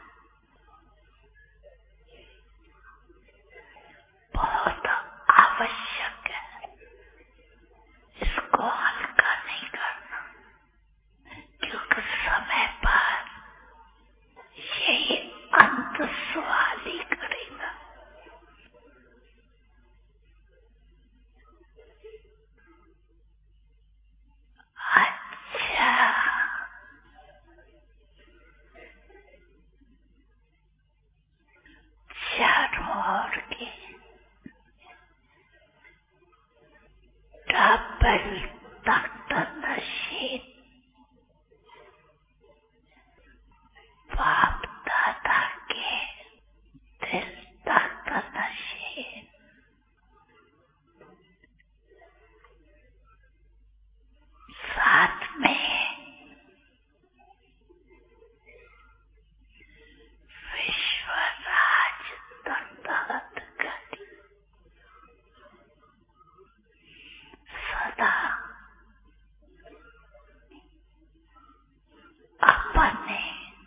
बहुत आवश्यक है। इसको हल्का नहीं करना, क्योंकि समय पर यही अंत सवाली करेगा। अच्छा, चारों ओर के डबल तख्त नशीन बाप दादा के दिल तख्त नशीन साथ में विश्वराज दत्तात्रेय सदा अपने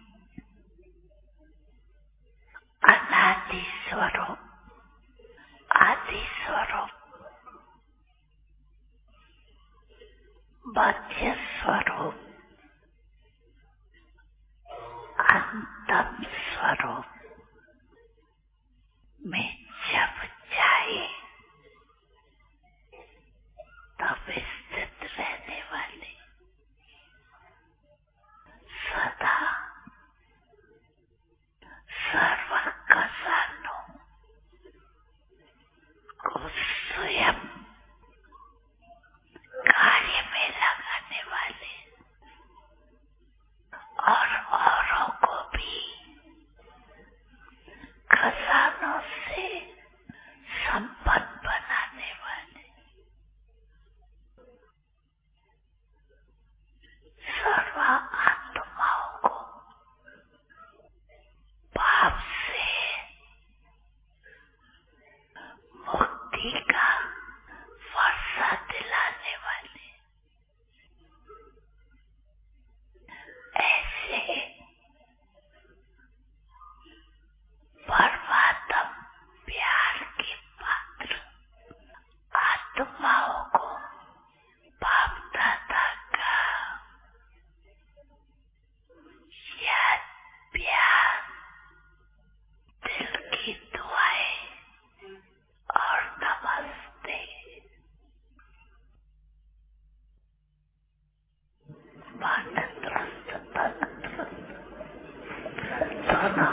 अनादि स्वरूप, आदि स्वरूप, मध्य स्वरूप, अंतम स्वरूप में जब चाहे तब स्थित रहने वाले, सदा सर्व खजानों को स्वयं कार्य में लगाने वाले और औरों को भी खजानों से संपन्न बनाने वाले, सर्व आत्माओं को पाप से मुक्ति का वर्षा दिलाने वाले, ऐसे परमात्म प्यार के पात्र आत्माओं को बाप दादा का याद, प्यार, दिल की दुआएं और नमस्ते। दोनों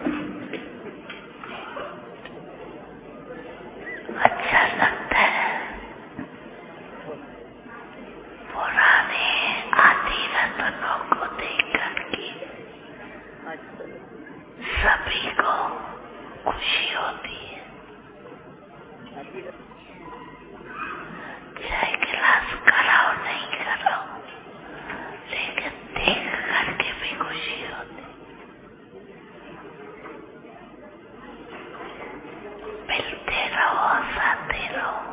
अच्छा लगता है। पुराने आदि रत्नों को देख करके सभी को खुशी होती है। चाहे गिलास कराओ नहीं कराओ, लेकिन देख करके भी खुशी होती। मिलते रहो, हंसाते रहो।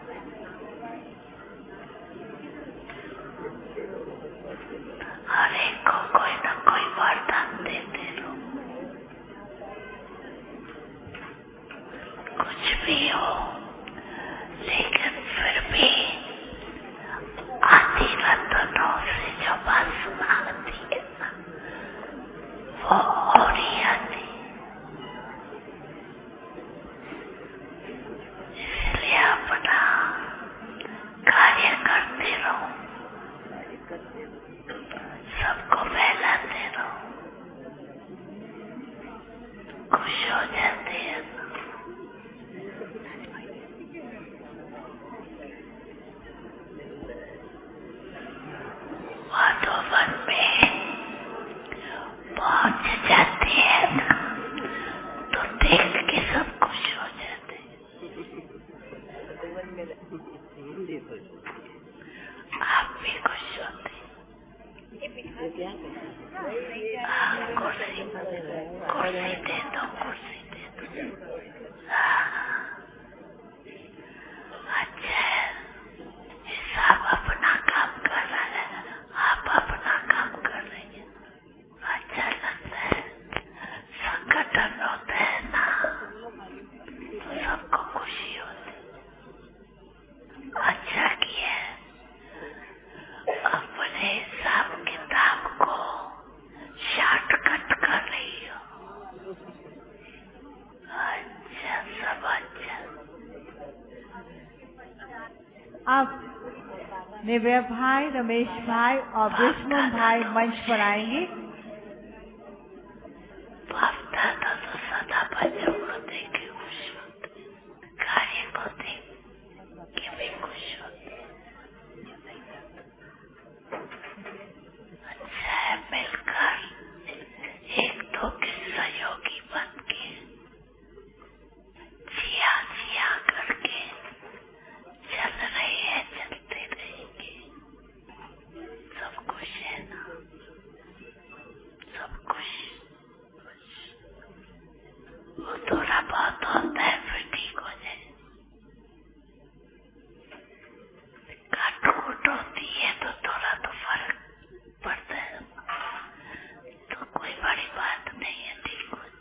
हर एक को कोई न कोई वरदान देते रहो। कुछ भी हो, लेकिन फिर भी आप भी खुश होते। कुर्सी दे दो, कुर्सी दे दो। अच्छा, सब अपना काम कर रहा है, आप अपना काम कर रही हैं। अच्छा लगता है। संगठन होता है ना, तो सबको खुशी होती। अच्छा किया, अपने हिसाब किताब को शॉर्टकट कर रही हो। अच्छा, सब अच्छा। अब निव्या भाई, रमेश भाई और दुश्मन भाई मंच पर आएंगे। बाप दादा तो सदा बच्चों को देख के खुश होते, कार्य को देख के भी खुश होते। अच्छा है मिलकर एक दो के सहयोगी बन के जिया करके चल रहे हैं, चलते रहेंगे। सब खुश है ना, सब खुश। वो थोड़ा बहुत होता है फिर ठीक हो जाए। काट-कूट होती है तो थोड़ा तो फर्क पड़ता है, तो कोई बड़ी बात नहीं है, ठीक हो।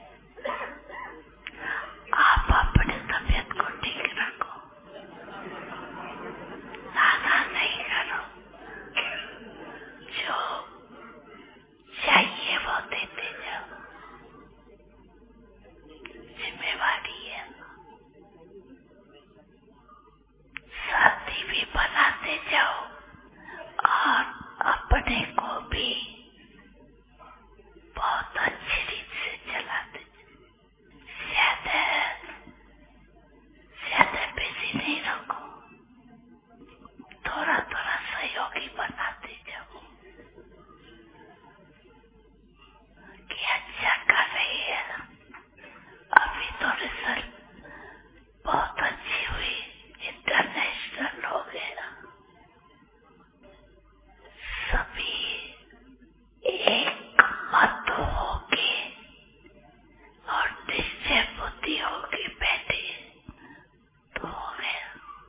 आप अपनी तबीयत को ठीक रखो, नाना नहीं करो, जो चाहिए वो देते जाओ, जिम्मेवारी है। साथी भी बनाते जाओ और अपने को भी बहुत अच्छी रीत से चलाते जाओ। ज्यादा बिजी नहीं रखो, थोड़ा थोड़ा सहयोगी बनाते जाओ कि अच्छा कर रही है। अभी तो रिजल्ट बहुत अच्छी हुई, इंटरनेशनल हो गया। सभी एक मत होके और निश्चय बुद्धि होके बैठे तो हो गया।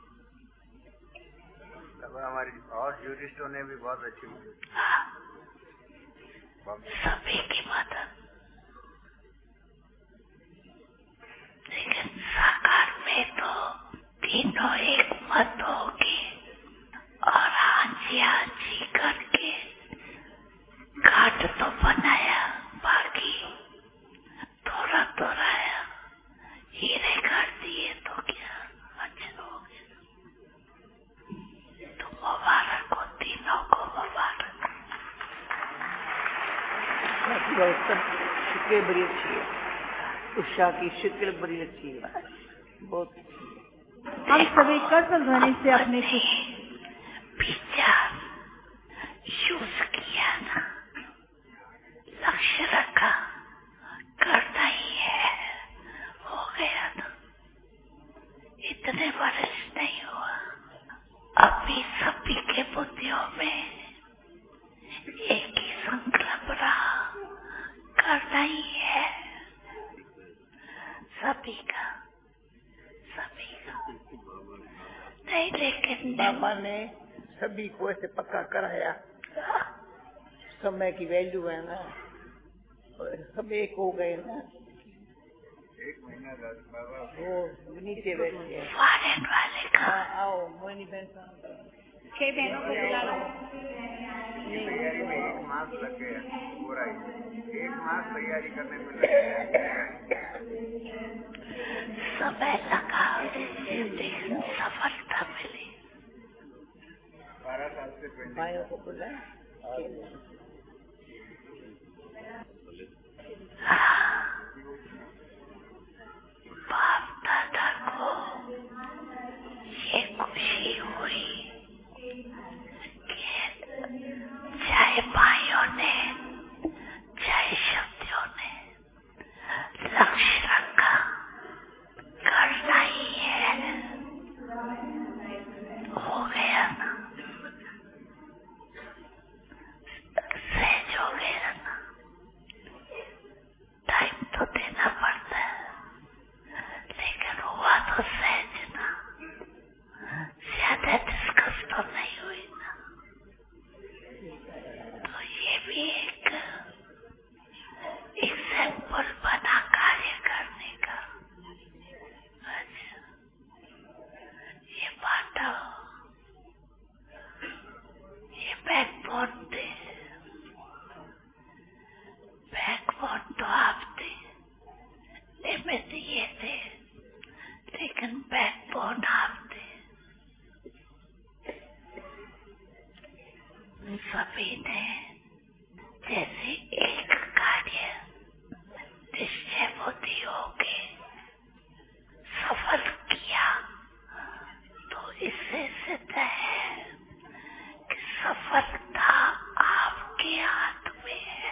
हमारी और ज्यूरिस्टों ने भी बहुत अच्छी सभी की मदद, लेकिन साकार में तो तीनों एक मत होके और हाजी करके घाट तो बनाया, बाकी थोड़ा थोड़ा हीरे कर दिए तो क्या अच्छा हो गया। तो मुबारक हो, तीनों को मुबारक। शिकल बड़ी अच्छी है, उषा की शिकल बड़ी अच्छी है, बहुत। हम सभी करतल ध्वनि से अपने विचार यूज किया ना, लक्ष्य रखा, करना ही है, हो गया ना। इतने वर्ष नहीं हुआ, अभी सभी के बुद्धियों में एक ही संकल्प रहा, करना ही है। सभी का नहीं, लेकिन बाबा ने सभी को ऐसे पक्का कराया। समय की वैल्यू है ना, सब एक हो गए ना। एक महीना बाबा वो नीचे बैठे फॉरेन वाले का आओ मोहिनी बहन 6 बहनों को बुला लो। तैयारी में 1 मास लग गया, पूरा 1 मास तैयारी करने में लग गया। समय लगा, लेकिन सफलता मिली। 12 साल से भाइयों को बुला। बाप दादा को ये खुशी हुई कि चाहे भाइयों ने चाहे शक्तियों ने लक्ष्य रखा, करना ही है। लेकिन बैकबोन आपने सभी ने जैसे एक कार्य निश्चय बुद्धि होके सफल किया, तो इससे सिद्ध है कि सफलता आपके हाथ में है।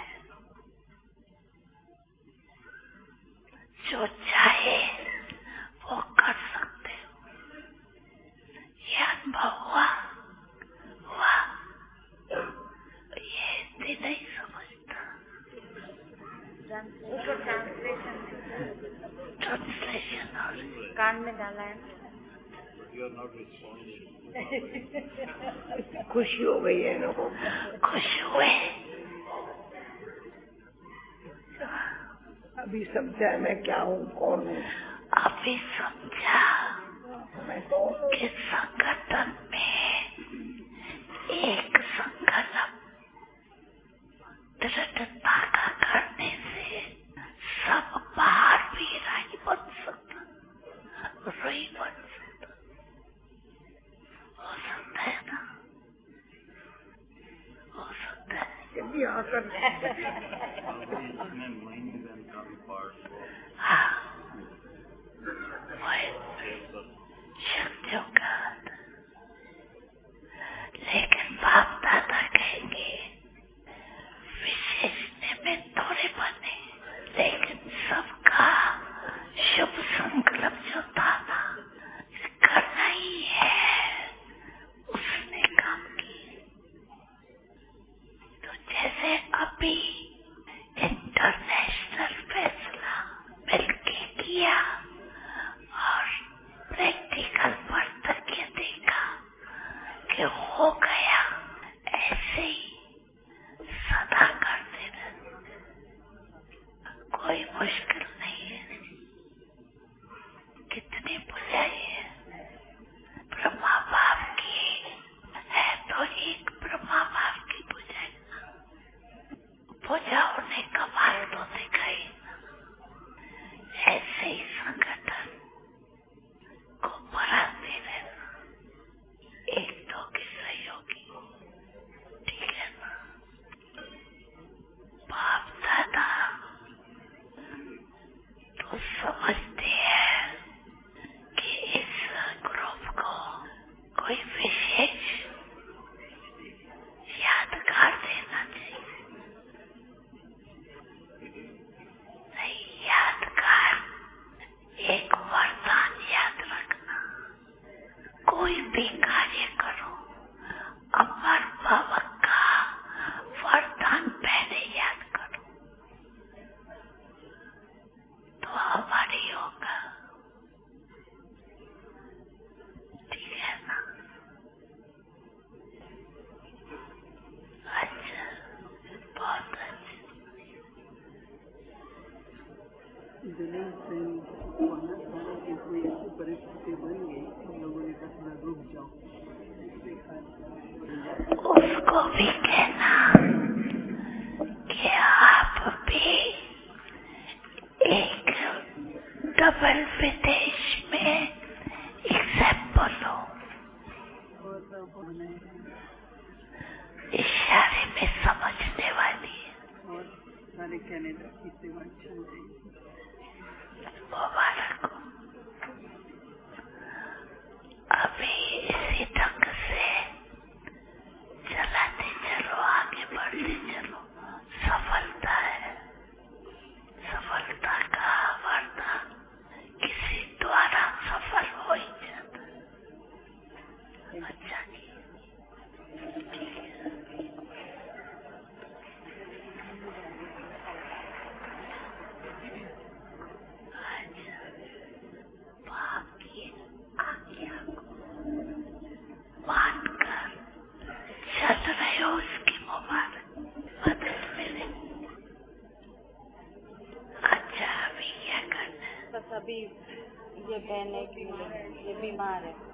जो चाहे वो कर सकते हो। ये अनुभव हुआ ये हिंदी नहीं समझता। ट्रांसलेशन और कान में डाला है ना। खुशी हो गई है ना, खुश हुए। अभी समझा मैं क्या हूँ, कौन हूँ। अभी समझा मैं कौन कि संगठन में एक संकल्प दृढ़ता का करने से सब बाहर भी राई बन सकता, रुई बन सकता। हो सकता है ना, हो सकता है। जल्दी आकर हाँ, शक्तियों का लेकिन बाप दादा कहेंगे विशेष निमित्त थोड़े बने, लेकिन सबका शुभ संकल्प जो था ना करना ही है, उसने काम की। तो जैसे अभी इंटरनेशनल फैसला मिलके किया और प्रैक्टिकल पर तक ये देखा कि हो गया, ऐसे ही सदा करते रहे। कोई मुश्किल नहीं है। कितनी बुझाई है ब्रह्मा बाप की है, तो एक ब्रह्मा बाप की बुझाई पूजा होने का मार्ग तो दिखाई। ऐसे ही संगठन को बढ़ाते रहना, एक दो के सहयोगी, ठीक है ना। बाप दादा तो समझते हैं कि इस ग्रुप को कोई विशेष यादगार देना चाहिए। नहीं, यादगार एक वरदान याद रखना। कोई भी कार्य करो, अमर भव का वरदान पहले याद करो तो हमारी होगा, ठीक है ना। अच्छा, बहुत अच्छा। परिस्थिति बन गई, हम लोगों ने कहा रुक जाओ। उसको भी कहना कि आप भी एक डबल विदेश में एग्जाम्पल हो। इशारे में समझने वाली है। और सारे कनाडा की सेवा चल रही है। मुबारक हो। अभी इसी ढंग से चलाते चलो, आगे बढ़ते चलो। सफलता है, सफलता का वरदान किसी द्वारा सफल हो ही जाता है। अच्छा जी, ठीक है। अच्छा, बाप की आज्ञा को मानकर चल रहे हो, उसकी मुबारक मदद मिले। अच्छा, अभी क्या करना है? बस अभी ये बहन है कि ये बीमार है,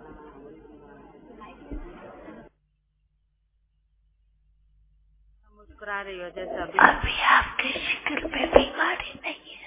मुस्कुरा रही हो जैसे अभी आपके शिकल पे बीमारी नहीं है।